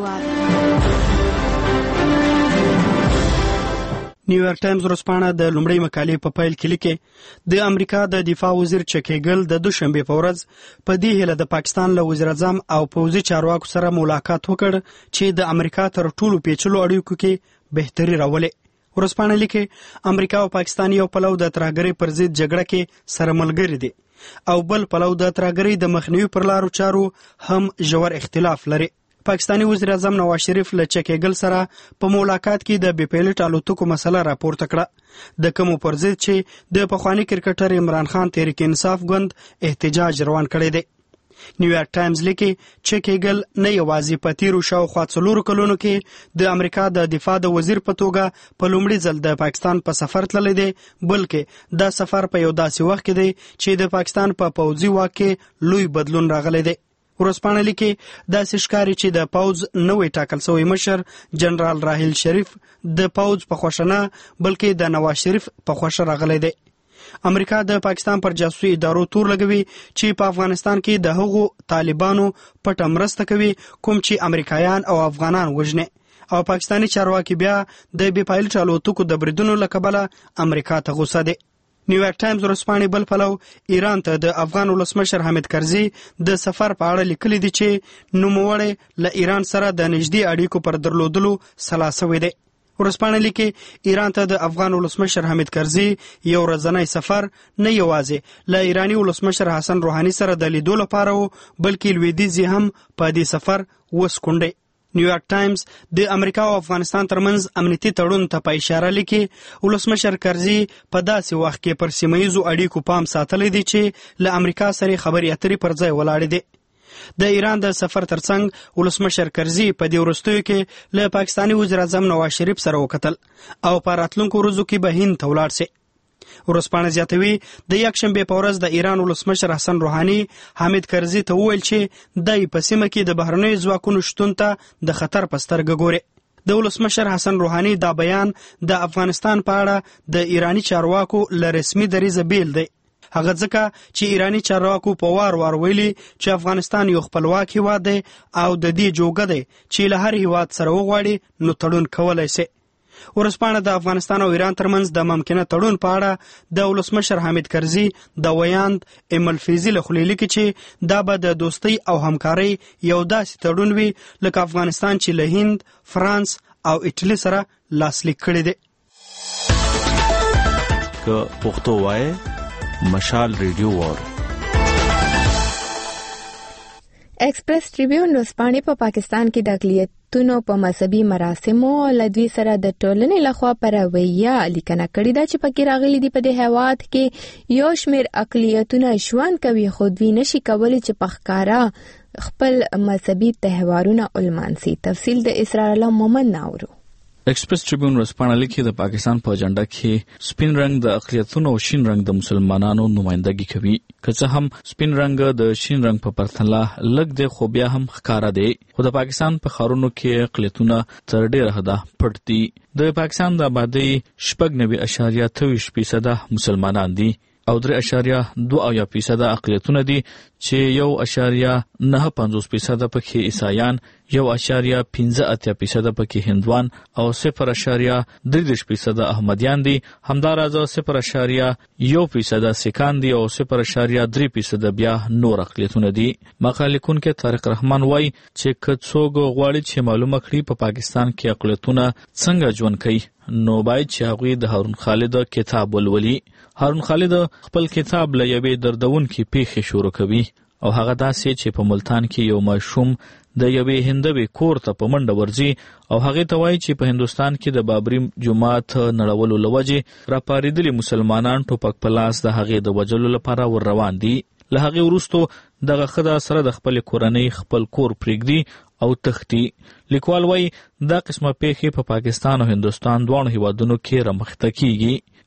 نیویارک ټایمز ورځپاڼه د لومړۍ مقالې په پیل کې لیکي د امریکا د دفاع وزیر چک هیګل د دوشنبه په ورځ په دې هیله د پاکستان له وزیر اعظم او پوځي چارواکو سره ملاقات وکړ چې د امریکا تر ټولو پیچلو اړیکو کې بهتري راولي. ورځپاڼه لیکي امریکا او پاکستان یو پلو د ترهګرۍ پر ضد جګړه کې سره ملګري دي او بل پلو د ترهګرۍ د مخنیوي پر لارو چارو هم ژور اختلاف لري. پاکستانی وزیر اعظم نواز شریف له چک هیګل سره په ملاقات کې د بي پایلټ الوتکو مسله راپورته کړه د کوم پر ضد چې د پخوانی کرکټر عمران خان تحریک انصاف ګوند احتجاج روان کړی دی. نیویارک ټایمز لیکي چک هیګل نه یوازې په تیرو شاوخوا 4 کلونو کې د امریکا د دفاع د وزیر په توګه په لومړي ځل د پاکستان په سفر تللی دی بلکې دا سفر په یو داسې وخت کې دی چې د پاکستان په پوځي واک کې لوی بدلون راغلی دی. ورځپاڼه لیکي داسې ښکاري چې د پوځ نوې ټاکل شوی مشر جنرال راحیل شریف د پوځ په خوښه نه بلکې د نواز شریف په خوښه راغلی دی. امریکا د پاکستان پر جاسوسي ادارو تور لګوي چې په افغانستان کې د هغو طالبانو پټه مرسته کوي کوم چې امریکایان او افغانان وژني او پاکستانی چارواکي بیا د بي پایلټ الوتکو د بریدونو له کبله امریکا ته غوسه دي. نیویارک ټایمز ورځپاڼې بل پلو ایران ته د افغان ولسمشر حامد کرزي د سفر په اړه لیکلي دي چې نوموړی له ایران سره د نږدې اړیکو پر درلودلو سلا شوی دی. ورځپاڼه لیکي ایران ته د افغان ولسمشر حامد کرزي یو ورځنی سفر نه یوازې له ایرانی ولسمشر حسن روحاني سره د لیدو لپاره و بلکې لویدیځ هم په دې سفر وسکونډي. نیویارک ټایمز د امریکا او افغانستان ترمنځ امنیتي تړون ته په اشاره لیکي ولسمشر کرزي په داسې وخت کې پر سیمه‌ییزو اړیکو پام ساتلی دی چې له امریکا سره خبرې اترې پر ځای ولاړې دي. د ایران د سفر ترڅنګ ولسمشر کرزي په دې وروستیو کې له پاکستانی وزیر اعظم نواز شریف سره وکتل او په راتلونکو ورځو کې به هند ته ولاړ شي. ورځپاڼه زیاتوي د یکشنبه په ورځ د ایران ولسمشر حسن روحاني حامد کرزي ته وویل چې دای په سیمه کې د بهرنیو ځواکونو شتون ته د خطر په سترګه ګوري. د ولسمشر حسن روحاني دا بیان د افغانستان په اړه د ایرانی چارواکو له رسمي دریځه بیل دی. هغه ځکه چې ایرانی چارواکو په وار ویلي چې افغانستان یو خپلواک هیواد دی او د دې جوګه دی چې له هر هیواد سره وغواړي نو تړون کولای شي. ورځپاڼه د افغانستان او ایران ترمنځ د ممکنه تړون په اړه د ولسمشر حامد کرزي د ویاند امل فیضي له خولې لیکي چې دا به د دوستۍ او همکارۍ یو داسې تړون وي لکه افغانستان چې له هند، فرانس او ایټالي سره لاسلیک کړی دی. که پښتو وایي مشال ریډیو وار. ایکسپریس ټریبیون ورځپاڼې په پاکستان کې د اقلیتونو په مذهبي مراسمو او لدوی سره د ټولنې لخوا پر رویه لیکنه کړې ده چې پکې راغلي دي په دې هیواد کې یو شمېر اقلیتونه ژوند کوي خو دوی نشي کولی چې په ښکاره خپل مذهبي تهوارونه ولمانځي. تفصیل د اسرار الله محمد ناورو. ایکسپریس ټریبیون ورځپاڼه لیکي د پاکستان په اجنډا کې سپین رنګ د اقلیتونو او شین رنګ د مسلمانانو نمائندګي کوي. که څه هم سپین رنګ د شین رنګ په پرتله لږ دی خو بیا هم ښکارا دی. خو د پاکستان په ښارونو کې اقلیتونه تر ډیره حده پټ دي. د پاکستان د آبادی 90.23% مسلمانان دي او 3.2% اقلیتونه دي چې 1.95% پکې عیسایان، 1.15% پکې هندوان او 0.33% احمدیان دي. همدارنګه 0.1% سکان دي او 0.3% بیا نور اقلیتونه دي. مقاله لیکونکي طارق رحمان وایي چې کڅوګ غواړي چې معلومه کړي په پاکستان کې اقلیتونه څنګه ژوند کوي نو باید چې هغه د هارون خالد کتاب ولولي. هارون خالد خپل کتاب له یوې دردونکې پیښې شروع کوي او هغه داسې چې په ملتان کې یو ماشوم د یوې هندوې کور ته په منډه ورځي او هغه ته وایي چې په هندستان کې د بابری جومات نړولو لوجې راپاریدلي مسلمانان ټوپک په لاس د هغې د وجلو لپاره ور روان دي. له هغې وروسته دغه ښځه سره د خپل کورنۍ خپل کور پرېږدي او تختی. لیکوال وایي دا قسمه پیښې په پاکستان او هندوستان دواړو هیوادونو کې رامخته کیږي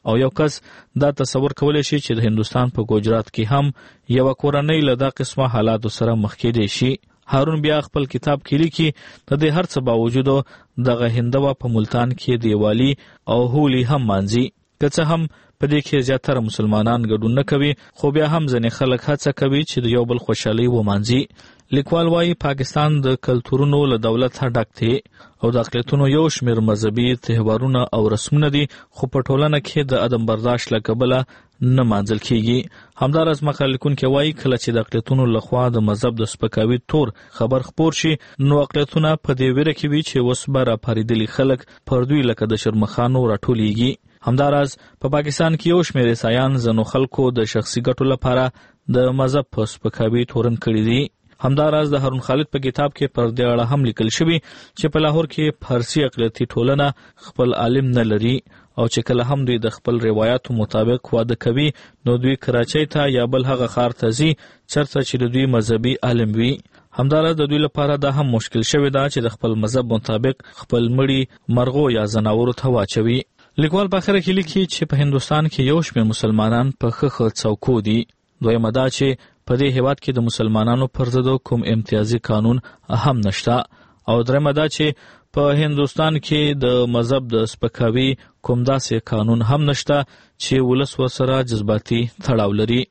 او یو کس دا تصور کولی شي چې د هندوستان په ګوجرات کې هم یو کورنۍ له دا قسمه حالاتو سره مخ کېدی شي. هارون بیا خپل کتاب کې لیکي د دې هر څه باوجود دغه هندوه په ملتان کې دیوالی او هولی هم مانځي. که څه هم په دې کې زیاتره مسلمانان ګډون نه کوي، خو بیا هم ځینې خلک هڅه کوي چې د یو بل خوشحالي ومانځي. لیکوال وایي پاکستان د کلتورونو له دولت ډک دی او د اقلیتونو یو شمېر مذهبي تهوارونه او رسمونه دي، خو په ټولنه کې د عدم برداشت له کبله نه مانځل کیږي. همداراز مقاله لیکونکی وایي کله چې د اقلیتونو لخوا د مذهب د سپکاوي تور خبر خپور شي، نو اقلیتونه په دې ویره کې وي چې اوس به راپارېدلي خلک پر دوی لکه د شرمخانو راټولیږي. همداراز په پاکستان کې یو شمېر عیسایان ځینو خلکو د شخصي ګټو لپاره د مذهب په سپکاوي تورن کړي دي. همداراز د هارون خالد په کتاب کې پر دې اړه هم لیکل شوي چې په لاهور کې فارسي اقلیتي ټولنه خپل عالم نه لري او چې کله هم دوی د خپل روایتو مطابق واده کوي نو دوی کراچۍ ته یا بل هغه ښار ته ځي چېرته چې د دوی مذهبي عالم وي. همداراز د دوی لپاره دا هم مشکل شوی ده چې د خپل مذهب مطابق خپل مړي مرغو یا ځناورو ته واچوي. لیکوال په اخره کې لیکي چې په هندوستان کې یو شمېر مسلمانان په ښه څوکو دي. دویمه دا چې په دې هیواد کې د مسلمانانو پر ضد کوم امتیازي قانون هم نشته، او درېمه دا چې په هندوستان کې د مذهب د سپکاوي کوم داسې قانون هم نشته چې ولس ورسره جذباتي تړاو لري.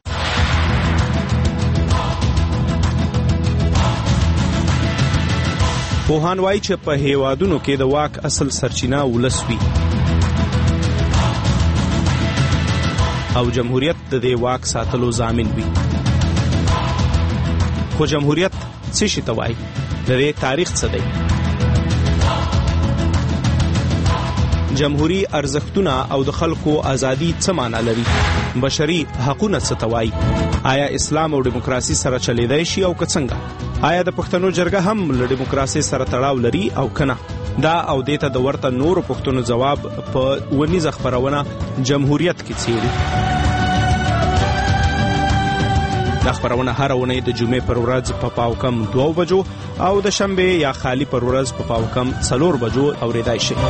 پوهان وایي چې په هیوادونو کې د واک اصل سرچینه ولس وي او جمهوریت د دې واک ساتلو ضامن وي. خو جمهوریت څه شي ته وایي؟ د دې تاریخ څه دی؟ جمهوری ارزښتونه او د خلکو ازادي څه معنا لري؟ بشري حقوقونه څه ته وایي؟ آیا اسلام او دیموکراسي سره چلیدای شي او که څنګه؟ آیا د پښتنو جرګه هم له دیموکراسي سره تړاو لري او کنه؟ دا او دیته د ورته نورو پښتنو جواب په ونیزه خبرونه جمهوریت کې څیړي. دا خبرونه هر اونۍ د جمعې پر ورځ په پاوکم 2 بجو او د شنبه یا خالی پر ورځ په پاوکم 4 بجو اوریدای شي.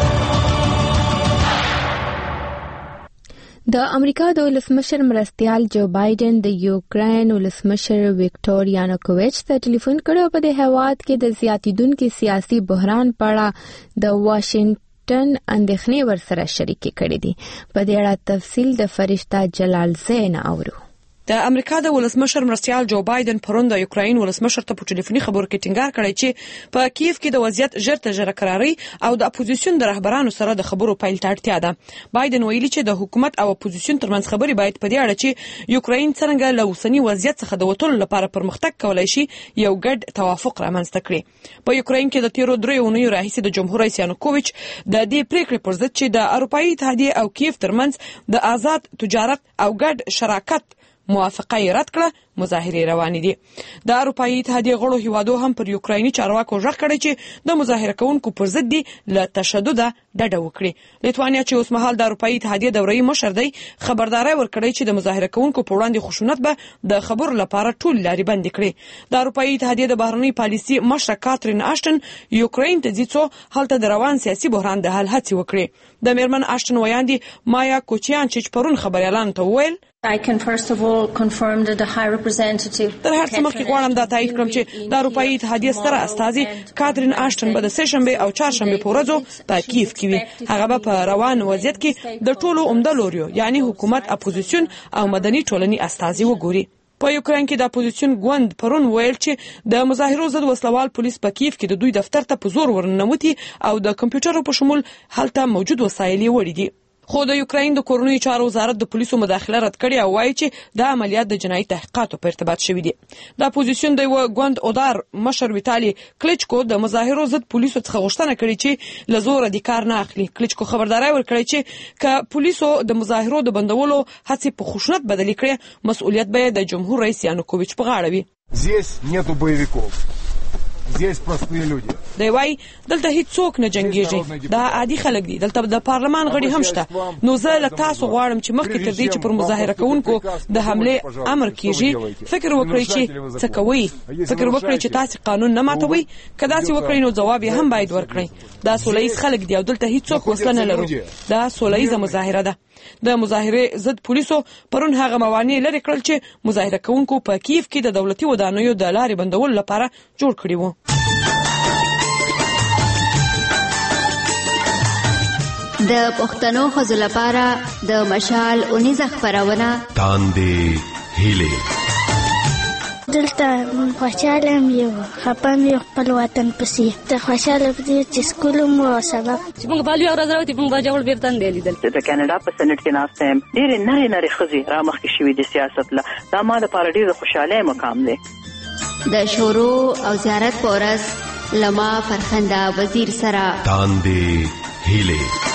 د امریکا د ولسمشر مرستیال جو بایدن د یوکرين ولسمشر ویکټور یانوکوویچ ته ټلیفون کړو په د هیواد کې د زیاتیدونکو سیاسي بحران په اړه د واشنگټن اندېښنې ورسره شریکې کړې دي. په دې اړه تفصیل د فرشته جلال زین اورو. د امریکا د ولسمشر مرستیال جو بایدن پرون د یوکرين ولسمشر ته په ټلیفوني خبرو کې ټینګار کړی چې په کیف کې د وضعیت ژر تر ژره قراري او د اپوزیسیون د رهبرانو سره د خبرو پیل ته اړتیا ده. بایدن ویلي چې د حکومت او اپوزیسیون ترمنځ خبرې باید په دې اړه چې یوکرين څنګه له اوسنی وضعیت څخه د وټولو لپاره پرمختګ کولای شي یو ګډ توافق رامنځته کړي. په یوکرين کې د تیرو 3 اونیو راهیسې د جمهور رئیس یانوکوویچ د دې پریکړې پر ضد چې د اروپאי اتحادیه او کیف ترمنځ د آزاد تجارت او ګډ شراکت موافقه رد کړه، مظاهرې روانې دي. د اروپאי اتحادیه غړو هیوادو هم پر یوکرایني چارواکو ژغ کړی چې د مظاهره کوونکو پر ضد دي له تشدد ډډه وکړي. لیتوانیا چې اوس مهال د اروپאי اتحادیه دوري مشر دی خبرداري ورکړی چې د مظاهره کوونکو په وړاندې خشونت به د خبرو لپاره ټول لارې بند کړي. د اروپאי اتحادیه د بهرنی پالیسي مشر کاترین آشټن یوکرين ته ځي هلته د روان سیاسي بحران د حل هڅې وکړي. د میرمن آشټن ویاندې مایا کوچیان چې پرون خبريالان ته وویل I can first of all confirm that the High Representative تر هر څه مخکې غواړم دا تایید کړم چې د اروپאי اتحادیه ستره استازي کاترین آشټن به د سهشنبه او چهارشنبه په ورځو په کیف کې وي. هغه به په روان وضعیت کې د ټولو عمده لوریو یعنی حکومت، اپوزیسیون او مدني ټولنې استازي وګوري. په یوکرين کې د اپوزیسیون ګوند پرون ویل چې د مظاهرو ضد وسلوال پولیس په کیف کې د دوی دفتر ته په زور ورننوتي او د کمپیوټرو په شمول هلته موجود وسایل وړي دي. خو د یوکرين د کورنیو چارو وزارت د پولیسو مداخله رد کړې او وایي چې د عملیات د جنایي تحقیقاتو په ارتباط شوی دي. د اپوزیسیون د ګوند اودار مشر ویتالي کلیچکو د مظاهرو ضد پولیسو څخه غوښتنه کړې چې لزور د کار نه اخلي. کلیچکو خبرداري ورکړی چې ک پولیسو د مظاهرو د بندولو هڅې په خشونت بدل کړي مسؤلیت به د جمهور رئیس یانوکوویچ په غاړه وي. Здесь нету боевиков. Здесь простые люди. دی وای دلته هیڅ څوک نه جنگيږي دا عادي خلک دي دلته د پارلمان غړي هم شته نو زه له تاسو غواړم چې مخکې تر دې چې پر مظاهره کوونکو د حمله امر کیږي فکر وکړئ چې څه کوي فکر وکړئ چې تاسو قانون نه ماتوي کدا چې وکړئ نو جواب یې هم باید ورکړئ دا سولهییز خلک دي او دلته هیڅ څوک وسله نه لرو دا سولهییزه مظاهره ده د مظاهره ضد پولیسو پرون هغه موانع لري کړل چې مظاهره کوونکو په کیف کې د دولتي ودانیو د لارې بندولو لپاره جوړ کړي وو د پښتنو ښځو لپاره د مشال اونیزه خپرونه تاندې هیلې دلته خوشاله یم خپه مې خپل وطن پسې ته خوشاله پدې چې سکول مو سبق چې موږ بالو ورځ راوتی موږ باجوړ بیرته نه لیدل د کاناډا په سنټ کې ناست یم ډېر نری ښځې را مخکې شوي د سیاست له دا ما لپاره ډېر خوشاله مقام دی د شورو او زیارت په ورځ لما فرخنده وزیر سره تاندې هیلې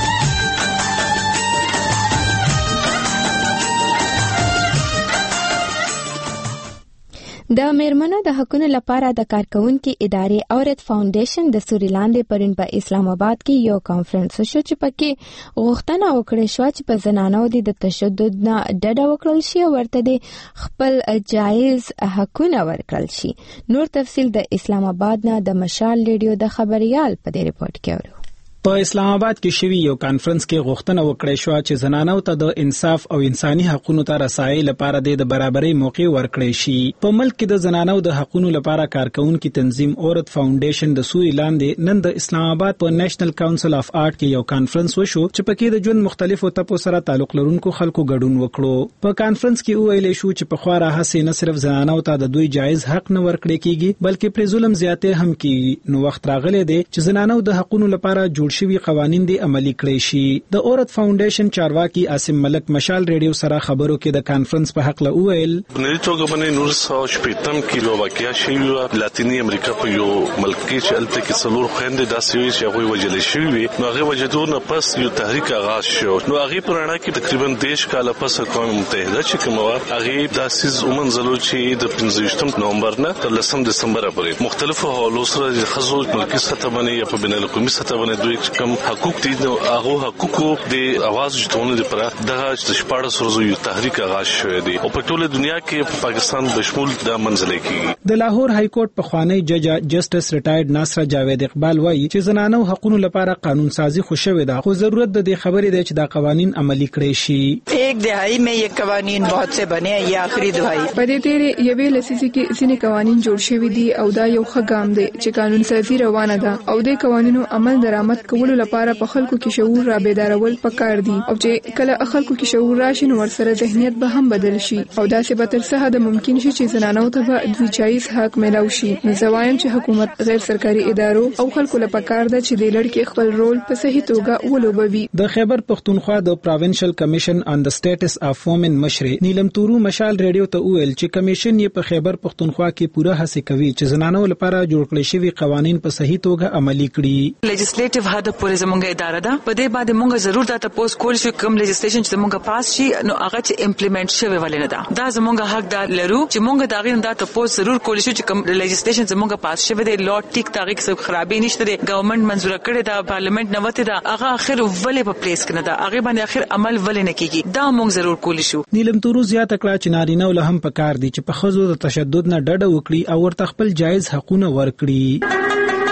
د میرمنو د حقوقو لپاره د کارکونکو ادارې اورت فاونډیشن د سوریلاندې پرون په اسلام آباد کې یو کانفرنس شو چې پکې غوښتنه وکړه شو چې په زنانو د تشدد نه ډډه وکړل شي او ورته د خپل جایز حقوقونه ورکړل شي نور تفصیل د اسلام آباد نه د مشال ریډیو د خبريال په دې ریپورت کې اورو په اسلام آباد کې شوی یو کانفرنس کې غوښتنه وکړه شو چې زنانو ته د انصاف او انساني حقوقو ته رسایي لپاره د برابرۍ موقع ورکړي شي په ملک کې د زنانو د حقوقو لپاره کارکونکو تنظیم اورت فاونډیشن د سوریلاندې نن د اسلام آباد په نېشنل کونسل اف آرټ کې یو کانفرنس وشو چې پکې د ژوند مختلفو ټاپو سره تعلق لرونکو خلکو ګډون وکړو په کانفرنس کې ویل شو چې په خورا هڅه نه صرف زنانو ته د دوی جایز حق نه ورکړي کیږي بلکې پر ظلم زیاتې هم کیږي نو وخت راغلی دی چې زنانو د حقوقو لپاره جوړ شوی قوانین دي عملی کړی شي د اورت فاونډیشن چارواکي عاصم ملک مشال ریډیو سره خبرو کې د کانفرنس په حق له ویل نړۍ توګه باندې 1915 کې یو واقعیا شوی لاتینی امریکا په یو ملک کې چې الته کې څلور خويندې داسې وي چې هغه وجل شوی نو هغه وجدو نه پس یو تحریک آغاز شو نو هغه پرانا کې تقریبا 10 کال پس قوم متحده چې کومه هغه داسې ومنځلو چې د 15 نومبر نه تر 10 دسمبر پورې مختلفو حوالو سره د خزو ملکی سطح باندې یا په بین القومي سطح باندې دوی کوم حقوق دي نو هغه حقوقو د اواز جوړونه لپاره د شپږ سرزو یو تحریک آغاز شوی دی او په ټوله دنیا کې پاکستان بشمول د منځلې کې د لاهور های کورټ په خوانی جج جسټس ریټایرډ ناصر جاوید اقبال وایي چې زنانو حقوقو لپاره قانون سازی خو شوی دا خو ضرورت د دې خبرې دی چې دا قوانین عملی کړي شي ایک دہائی میں یہ قوانین بہت سے بنے ہیں یہ آخری دہائی په دې تیرې یوې لسیزې کې ځینې قوانین جوړ شوي دي او دا یو ښه ګام دی چې قانون سازي روانه ده او د قوانینو عمل درآمد کولو لپاره په خلکو کې شعور را بیدارول پکار دي او چې کله خلکو کې شعور راشي نو ورسره ذهنیت به هم بدل شي او دا څه به تر څه حد ممکن شي چې زنانو ته به دوی جایز حق ملو شي نو زوایم چې حکومت غیر سرکاري ادارو او خلکو لپاره پکار ده چې د لړکې خپل رول په صحیح توګه ولوبوي د خیبر پختونخوا د پروینشل کمیشن آن د سټیټس اف وومن مشر نیلم تورو مشال ریډیو ته ویل چې کمیشن یې په خیبر پختونخوا کې پوره هڅه کوي چې زنانو لپاره جوړ کړي شوی قوانین په صحیح توګه عملی کړي لیجسلیټیو هدا پورې زمونږه اداره ده په دې باندې مونږ ضرور دا تاسو کول شو کوم لیجسلیشن چې مونږه پاس شي نو هغه چې امپلیمنٹ شوی ولې نه ده دا زمونږه حق دار لرو چې مونږ دا غوښنه دا تاسو ضرور کول شو چې کوم لیجسلیشن زمونږه پاس شوی دی لو ټیک تاریخ څخه خرابې نشته دی ګورنمنت منزور کړی دا پارلیمنت نوته دا هغه اخر ولې په پلیس کنه دا هغه باندې اخر عمل ولې نه کیږي دا مونږ ضرور کول شو نیلم تورو زیاته کړه چې نارینه ول هم پکار دي چې په خزو د تشدد نه ډډه وکړي او ورته خپل جایز حقوقونه ورکړي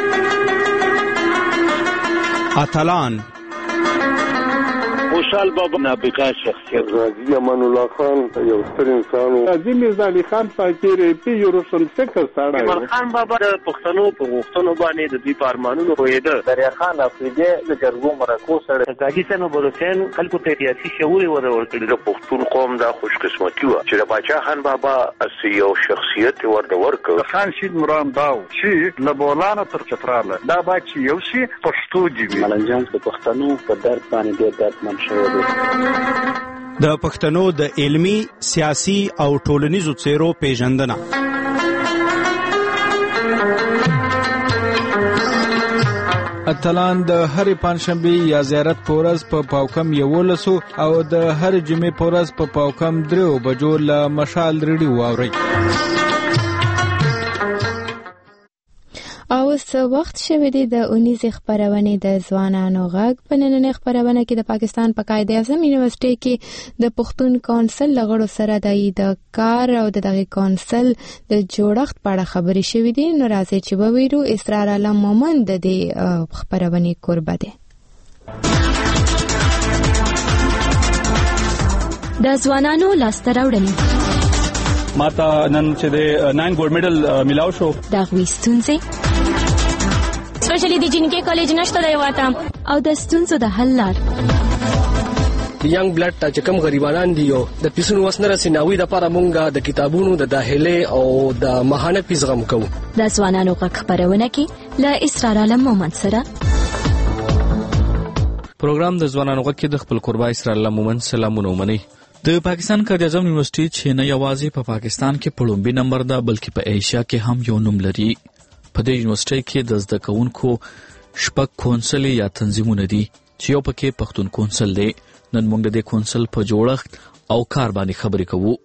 اتلان خوشحال بابا نابغه شخصیت غازی امان الله خان یو ستر انسان و غازی میرزا علي خان فقیر پی یو روشن فکر سره عمر خان بابا د پښتنو په غوښتنو باندې د دې پارمانونو پوهیده دریا خان افریدی د جرګو مرکو سره غازی سنو بلوچستان خلکو ته سیاسي شعور ورکړي د پښتون قوم د خوش قسمتي و چې د باچا خان بابا اسی یو شخصیت ورکړ خان شید مرام داو چې لبولانه تر چتراله دا باچ یو شی پښتو دی ملنجان د پښتنو په درد باندې ډېر درد د پښتنو د علمی، سیاسي او ټولنیزو څیرو پیژندنه اتلان د هر پنځشنبه یا زیارت پورز په پاوکم 11 او د هر جمعې پورز په پاوکم 3 بجو له مشال ریډیو واوري. څه وخت شوی دی د اونیز خبرونه د ځوانانو غږ په نننۍ خبرونه کې د پاکستان په قائد اعظم یونیورسيټي کې د پښتون کونسل لغړو سره د کار او دغه کونسل د جوړښت په اړه خبرې شوې دي. نو راځي چې وویرو اسرار علم مومند د خبرونه کوربه ده. د ځوانانو لاسته راوړنې ماته نن چې د 9 ګولډ میډل ملاو شو دا غوښتونځي سپیشلی د جنکی کالج نشته دی واته او د ستونزو د حل لار ینګ بلډ ته چې کوم غریبانان دي او د پیسونو وسنه رسیناوي د لپاره مونږه د کتابونو د داخله او د ماهانه پیس غم کوو. د ځوانانو غږ خبرونه کې له اسرار علم مومند سره پروګرام د ځوانانو غږ کې د خپل قربا اسرار علم مومند سلامونه ومني. د پاکستان قائد اعظم یونیورسيټي چې نه یوازې په پاکستان کې په لومړي نمبر ده بلکې په ایشیا کې هم یو نوم لري. په دې یونیورسيټي کې د زده کوونکو شپږ کونسل یا تنظیمونه دي چې یو پکې پښتون کونسل دی. نن موږ د کونسل په جوړښت او کار باندې خبرې کوو.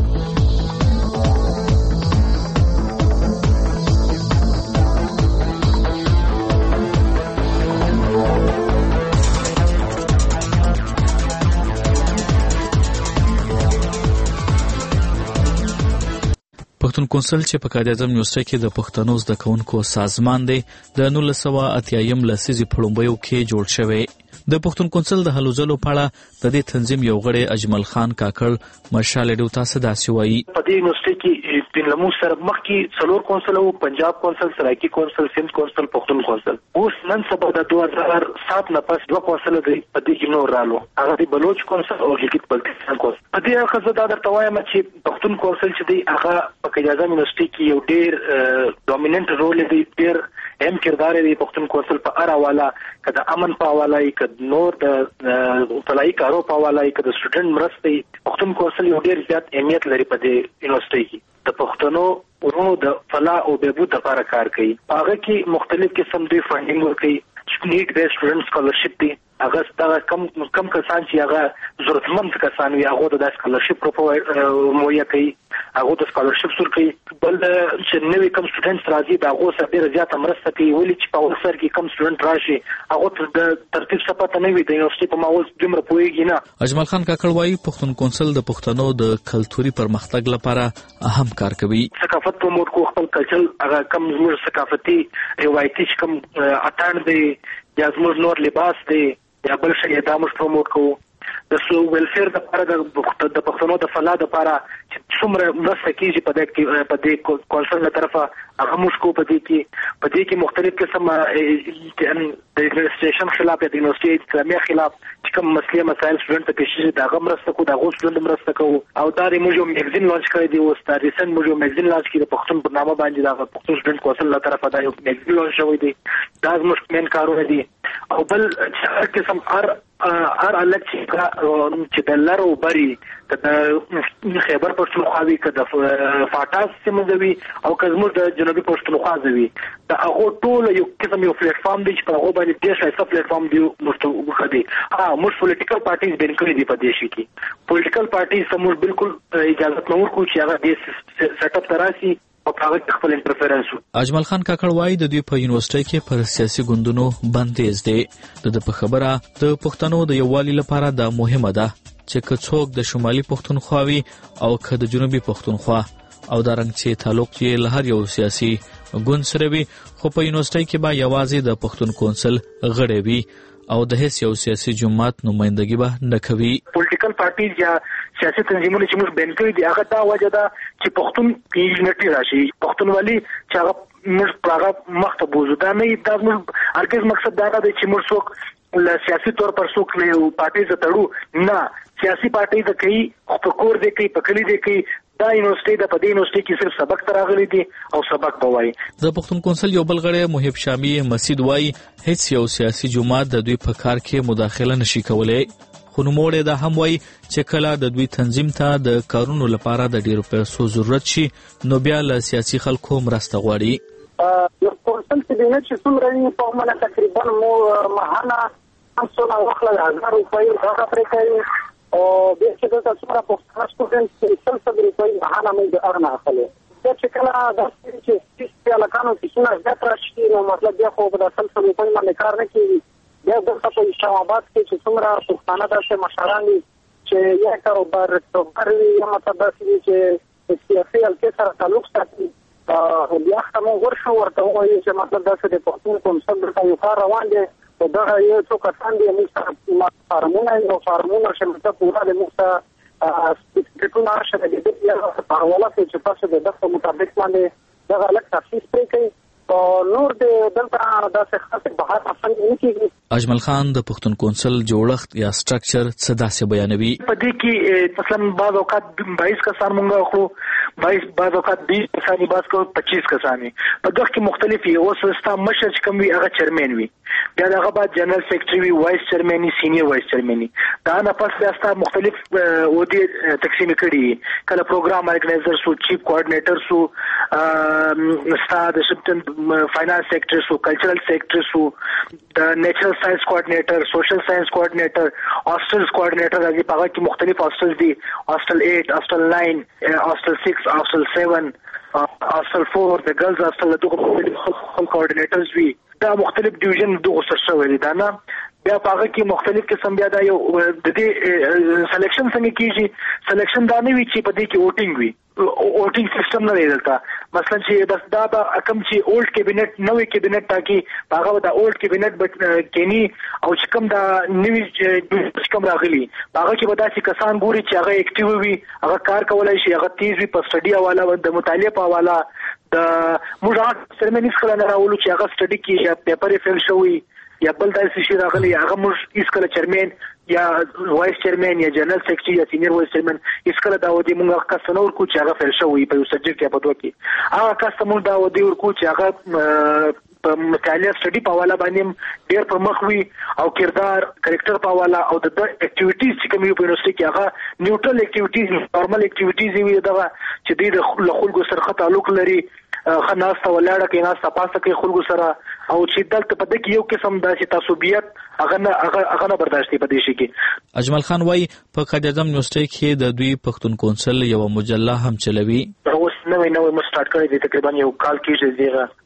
پښتون کونسل چې په قائد اعظم یونیورسيټي کې د پښتنو زده کوونکو سازمان دی د 1980 لسیزې په لومړیو کې جوړ شوی. د پښتون کونسل د هلو ځلو په اړه د دې تنظیم یو غړی اجمل خان کاکړ مشال ډیو تاسو داسې وایي. په دې یونیورسيټي کې د لمو سره مخکې څلور کونسل او پنجاب کونسل، سرایکی کونسل، سند کونسل، پښتون کونسل. اوس نن سبا د 2007 نه پس دوه کونسل دی په دې کې نور رالو. هغه د بلوچ کونسل او ګلګت بلتستان کونسل. په دې اړه زه دا درته وایم چې پښتون کونسل چې دی هغه په قائد اعظم یونیورسيټي کې یو ډېر ډومیننٹ رول دی، ډېر اهم کردار دی. پښتون کونسل په اړه والا کله امن په حواله کله نور د طلایي کارو په حواله کله سټوډنټ مرستې پښتون کونسل یو ډېر زیات اهمیت لري په دې یونیورسيټي کې. د پښتنو ورونو د فلاح او بهبود لپاره کار کوي. هغه کې مختلف قسم دی فنډینګ ورکوي. نیډ بیس سټوډنټ سکالرشپ دی. هغه ستاسو کم کسان چې هغه ضرورتمند کسان وي هغه د سکالرشپ مهیا کوي. هغه د سکالرشپ سور کوي. بل چې نوې کم سټوډنټ راځي دا هغه سره ډېر زیاته مرسته کوي. ولې چې په ورسره کې کم سټوډنټ راشي هغه د ترتیب څخه نه وي د یونیورسيټي په ماحول دومره پوهیږي نه. اجمل خان کاکړ وایي پښتون کونسل د پښتنو د کلتوري پرمختګ لپاره اهم کار کوي. ثقافت پروموټ کو خپل کلچر هغه کم زموږ ثقافتي روایتي کم اتان دی یا زموږ نور لباس دی یا بل شي دا موږ پروموټ کوو. د سو ویلفیر د لپاره د پښتنو د فلاح لپاره چې څومره مرسته کیږي په دې کونسل له طرفه هغه موږ کو. په دې کې مختلف قسم د ایڈمنسټریشن خلاف د یونیورسيټي اسلامي خلاف چې کوم مسلې مسایل سټوډنټ ته پیښ شي دا هغه مرسته کو، دا هغه سټوډنټ مرسته کوو. او دا موږ یو میگزین لانچ کړی دی. اوس دا ریسنت موږ یو میگزین لانچ کړی د پښتون په نامه باندې دا پښتون سټوډنټ کونسل له طرفه دا یو میگزین لانچ شوی دی. دا زموږ مین کارونه دي. او بل هر قسم هر الګ چې د لارو بری د خیبر پښتونخوا وی کده فاټاس سیمزوي او کزمو د جنوبي پښتونخوا زوي دا هغه ټول یو قسم یو پلیټ فارم دی چې په هغه باندې ډېر شایسته پلیټ فارم دی مستوغه دی. موږ پولیټیکل پارټیز بین کړی دی په دې شي کې. پولیټیکل پارټیز سمور بالکل اجازه نه ورکو چې هغه دې سیټ اپ تراسي او هغه خپل انټرفیرنس. اجمل خان کاکړ وایي د دوی په یونیورسيټي کې پر سیاسي ګوندونو بندیز دی. د خبره د پښتنو د یووالي لپاره دا مهمه ده چې که څوک د شمالي پښتونخوا وي او که د جنوبي پښتونخوا او دا رنګ چې تعلق یې له هر یو سیاسي ګوند سره وي خو په یونیورسيټي کې به یوازې د پښتون کونسل غړی وي او د هیڅ یو سیاسي جماعت نمائندګي به نه کوي. پولیټیکل پارټیز یا سیاسي تنظیمونه چې موږ بین کړی دي هغه دا وجه ده چې پښتون یونټي راشي. پښتونولي چې هغه موږ هغه مخته بوزو دا نه دا موږ هرګز مقصد دا دی چې موږ څوک له سیاسي تور پر څوک له پارټي ز تړو نه. سیاسي پارټي د کوي خپل کور دی کوي په کلی دی کوي. دا یونیورسيټي د پدې یونیورسيټي کې صرف سبق تراغلي دي او سبق بوای. د پښتون کونسل یو بل غړی محب شامی مسعود وای هیڅ یو سیاسي جماعت د دوی په کار کې مداخله نشي کولای. خو نوموړی دا هم وای چې کله د دوی تنظیم ته د کارونو لپاره د ډیرو پیسو ضرورت شي نو بیا له سیاسي خلکو مرسته غواړي. یو کونسل چې نه چې څومره په عمره تقریبا مو ماهانه 500 وخت 1000 روپۍ دا پرې کوي او به چې تاسو سره په ستاسو کې 300 روپۍ ماهانه مې د ارنه اخلي. دا چې کله دا چې هلکانو فیسونه زیات راشي نو مطلب بیا خو په اصل سره باندې کار نه کوي. بیا دلته په اسلام آباد کې چې څومره پښتانه داسې مشران دي چې یا کاروبار وي یا مطلب داسې دي چې سیاسي حلقې سره تعلق ساتي. بیا هم ورشو ورته وایي چې مطلب داسې د پښتون کونسل دلته یو کار روان دی او دغه یو څو کسان دي موږ سره فارمونه یو فارمونه چې موږ پوره د موږ ته سپیسیفیکونه راشه د دې یا په حواله چې تاسو د دغه مطابق باندې دغه الګ تفصیل پرې کوي نور د دلته داسې خاصه بحث اصل نه کیږي. اجمل خان د پښتون کونسل جوړښت یا سټرکچر څه داسې بیانوي. په دې کې مثلا بعض اوقات 22 کسان مونږ خو بعض اوقات 20 کسان بعض کو 25 کسان په دغه کې مختلف یو سیستم مشر چې کوم وي هغه چیرمن وي بیا دغه بعد جنرال سیکریټری وي وایس چیرمن سینیئر وایس چیرمن دا نه پس بیا مختلف ودی تقسیم کړي کله پروګرام ارګنایزر سو چیف کوارډینیټر سو استاد اسسټنټ فاینانس سیکریټری سو کلچرل سیکریټری سو د نیچرل ساينس کوارډینیټر سوشل ساينس کوارډینیټر هاستلز کوارډینیټر راځي په هغه کې مختلف هاستلز دي هاستل 8 هاستل 9 هاستل 6 هاستل 7 هاستل 4 د ګرلز هاستل دغه کوارډینیټرز وي دا مختلف ډیویژن دغه سره شوی دي دا نه بیا هغه کې مختلف قسم بیا دا یو د دې سلیکشن څنګه کیږي سلیکشن دا نه وی چې په دې کې ووټینګ وي ووټینګ سیستم نه لري مثلا چې بس دا به کم چې اولډ کابینټ نوې کابینټ تاکي هغه دا اولډ کابینټ بټ کینی او چې کوم دا نوې چې کوم راغلي هغه کې به دا چې کسان ګوري چې هغه اکټیو وي هغه کار کولای شي هغه تیز وي په سټډي حواله د مطالعه په حواله د موږ سرمنیس کله نه راولو چې هغه سټډي کې یا پیپر فیل شوی یا بل داسې شي راغلی هغه موږ هیڅ کله چیرمن یا وایس چیرمن یا جنرال سیکریټری یا سینیئر وایس چیرمن هیڅ کله دا ودی موږ کسانو ورکو چې هغه فیل شوی په یو سبجیکټ یا په دوه کې هغه کسانو دا ودی ورکو چې هغه په مطالعه سټډي په حواله باندې ډېر پر مخ وي او کردار کریکټر په حواله او د اکټیویټیز چې کوم یو په یونیورسيټي کې هغه نیوټرل اکټیویټیز نورمال اکټیویټیز وي دغه چې د خلکو سره تعلق لري خناسته ولاړه کې ناسته پاسه کې خلکو سره او چې دلته په دې کې یو قسم داسې تعصبیت هغه نه برداشت په دې شي کې. اجمل خان وايي په قائد اعظم یونیورسيټي کې د دوی پښتون کونسل یو مجله هم چلوي. اوس نوې مو سٹارټ کړی دی تقریبا یو کال کې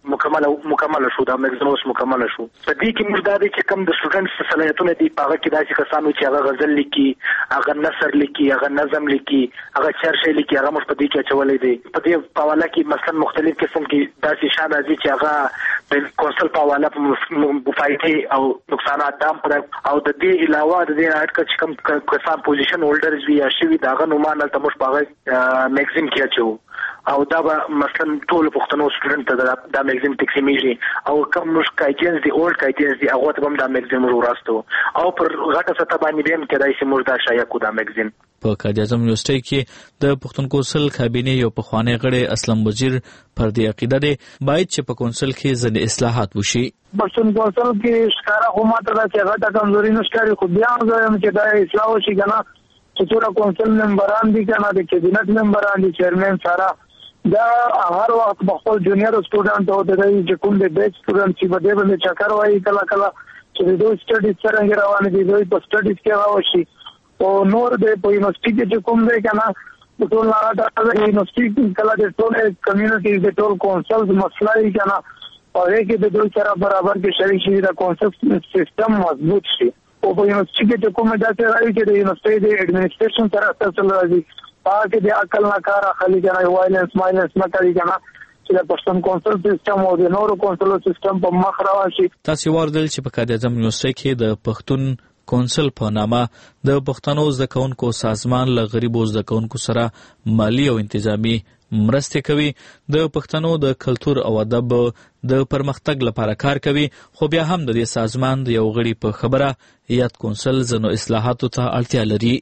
چې مکمل شو دا مګزموس مکمل شو. په دې کې موږ دا دي چې کوم د سټوډنټس صلاحیتونه دي هغه کې داسې کسانو چې هغه غزل لیکي هغه نثر لیکي هغه نظم لیکي هغه شعر لیکي هغه موږ په دې کې چولې دي په دې حواله کې مثلا مختلف قسم کې داسې شان راځي چې هغه د کونسل په حواله په فائدې او نقصانات دام پر او د دې علاوه د دې اټکل چې کوم کسان پوزیشن هولډرز وي یا شوی داغه نومان تل موږ په میگزین کې اچو او دا به مثلا ټول پښتنو سټوډنټ ته دا میگزین تقسیمیږي او کوم موږ کایډینز دي اولډ کایډینز دي هغه ته هم دا میگزین ورستو او پر غټه سطح باندې هم کېدای شي موږ دا شایع کو دا میگزین. په قائد اعظم یونیورسيټي کې د پښتون کونسل کابینه یو پخوانی غړی اسلم وزیر پر دې عقیده دی باید چې په کونسل کې ځینې اصلاحات وشي. پښتون کونسل کې ښکارا خو ماته دا چې غټه کمزوري نشکاري خو بیا هم چې دا اصلاح وشي کنه چې ټول کونسل ممبران دي کنه د کابینټ ممبران دي چیرمن سره دا هر وخت خپل جونیئر سټوډنټ او د دې کوم د بیچ سټوډنټ چې بده باندې چکر وایي کله چې د دوی سټډیز څنګه روان دي دوی په سټډیز کې راوشي او نور د په یونیورسيټي کې کوم دی کنه ټول نه دا یونیورسيټي کله د ټول کمیونټي د ټول کونسل مسله یې کنه او هغه د دوی سره برابر کې شریک شي د کونسل سیستم مضبوط شي او په یونیورسيټي کې کوم دا چې راځي چې د یونیورسيټي د اډمنسټریشن سره تاسو راځي پاکه د عقل نه کار اخلي کنه وایلنس مایلنس نه کوي کنه چې د پښتون کونسل سیستم او د نورو کونسل سیستم په مخ روان. تاسو وردل چې په قائد اعظم یونیورسيټي کې د پښتون کونسل په نامه د پښتنو زده کوونکو سازمان له غریبو زده کوونکو سره مالی او انتظامی مرستې کوي د پښتنو د کلچر او ادب د پرمختګ لپاره کار کوي خو بیا هم د دې سازمان د یو غړي په خبره یاد کونسل زنو اصلاحاتو ته اړتیا لري.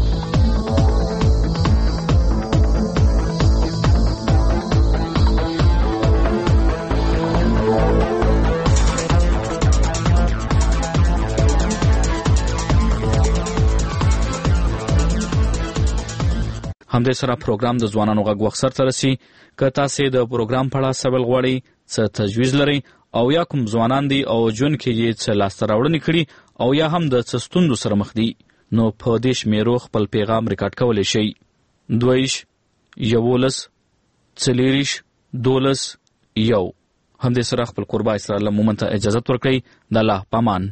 همدې سره پروګرام د ځوانانو غږ وخت سره رسي که تاسو د پروګرام په اړه سوال غواړئ څه تجویز لرئ او یا کوم ځوانان دي او جون کې یې څه لاسته راوړنې کړي او یا هم د څه ستونزو سره مخ دي نو په دې شمیرو خپل پیغام ریکارډ کولی شئ 22 11 40 12 1 همدې سره خپل قربا اسرائیل مومن ته اجازه ورکړي. د الله پامان.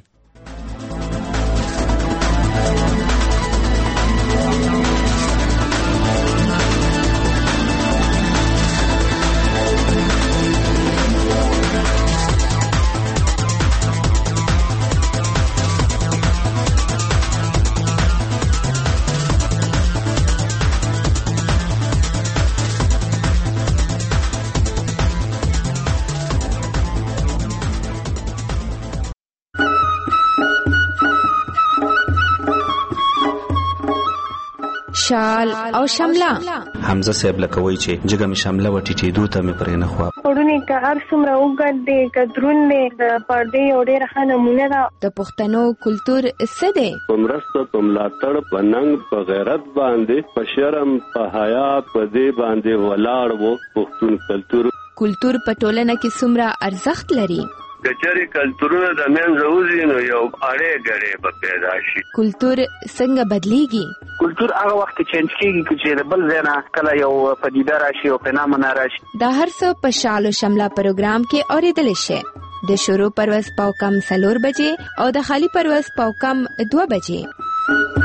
شال او شمله. حمزه صاحب لکوي چې جګه می شمله و ټیټېدو ته می پرې نه خو پړونی که هر څومره وګد دی کدرون دی د پردې او ډېر ښه نمونه ده. د پښتنو کلچر څه دی؟ په مرسته په ملاتړ په ننګ په غیرت باندې په شرم په حیا په دې باندې ولاړ وو پښتون کلچر په ټولنه کې څومره ارزښت لري؟ کچري کلتورونه د منځه وځي نو یو اړې غړې به پیدا شي. کلچر څنګه بدليږي؟ کلچر هغه وخت چینج کیږي چې د بل ځای نه کله یو پدیده راشي او فنامنا راشي. دا هر څه په شال او شمله پروګرام کې اوریدل شي. د شروع پرواز پاو کم 4 بجې او د خالی پرواز پاو کم 2 بجې.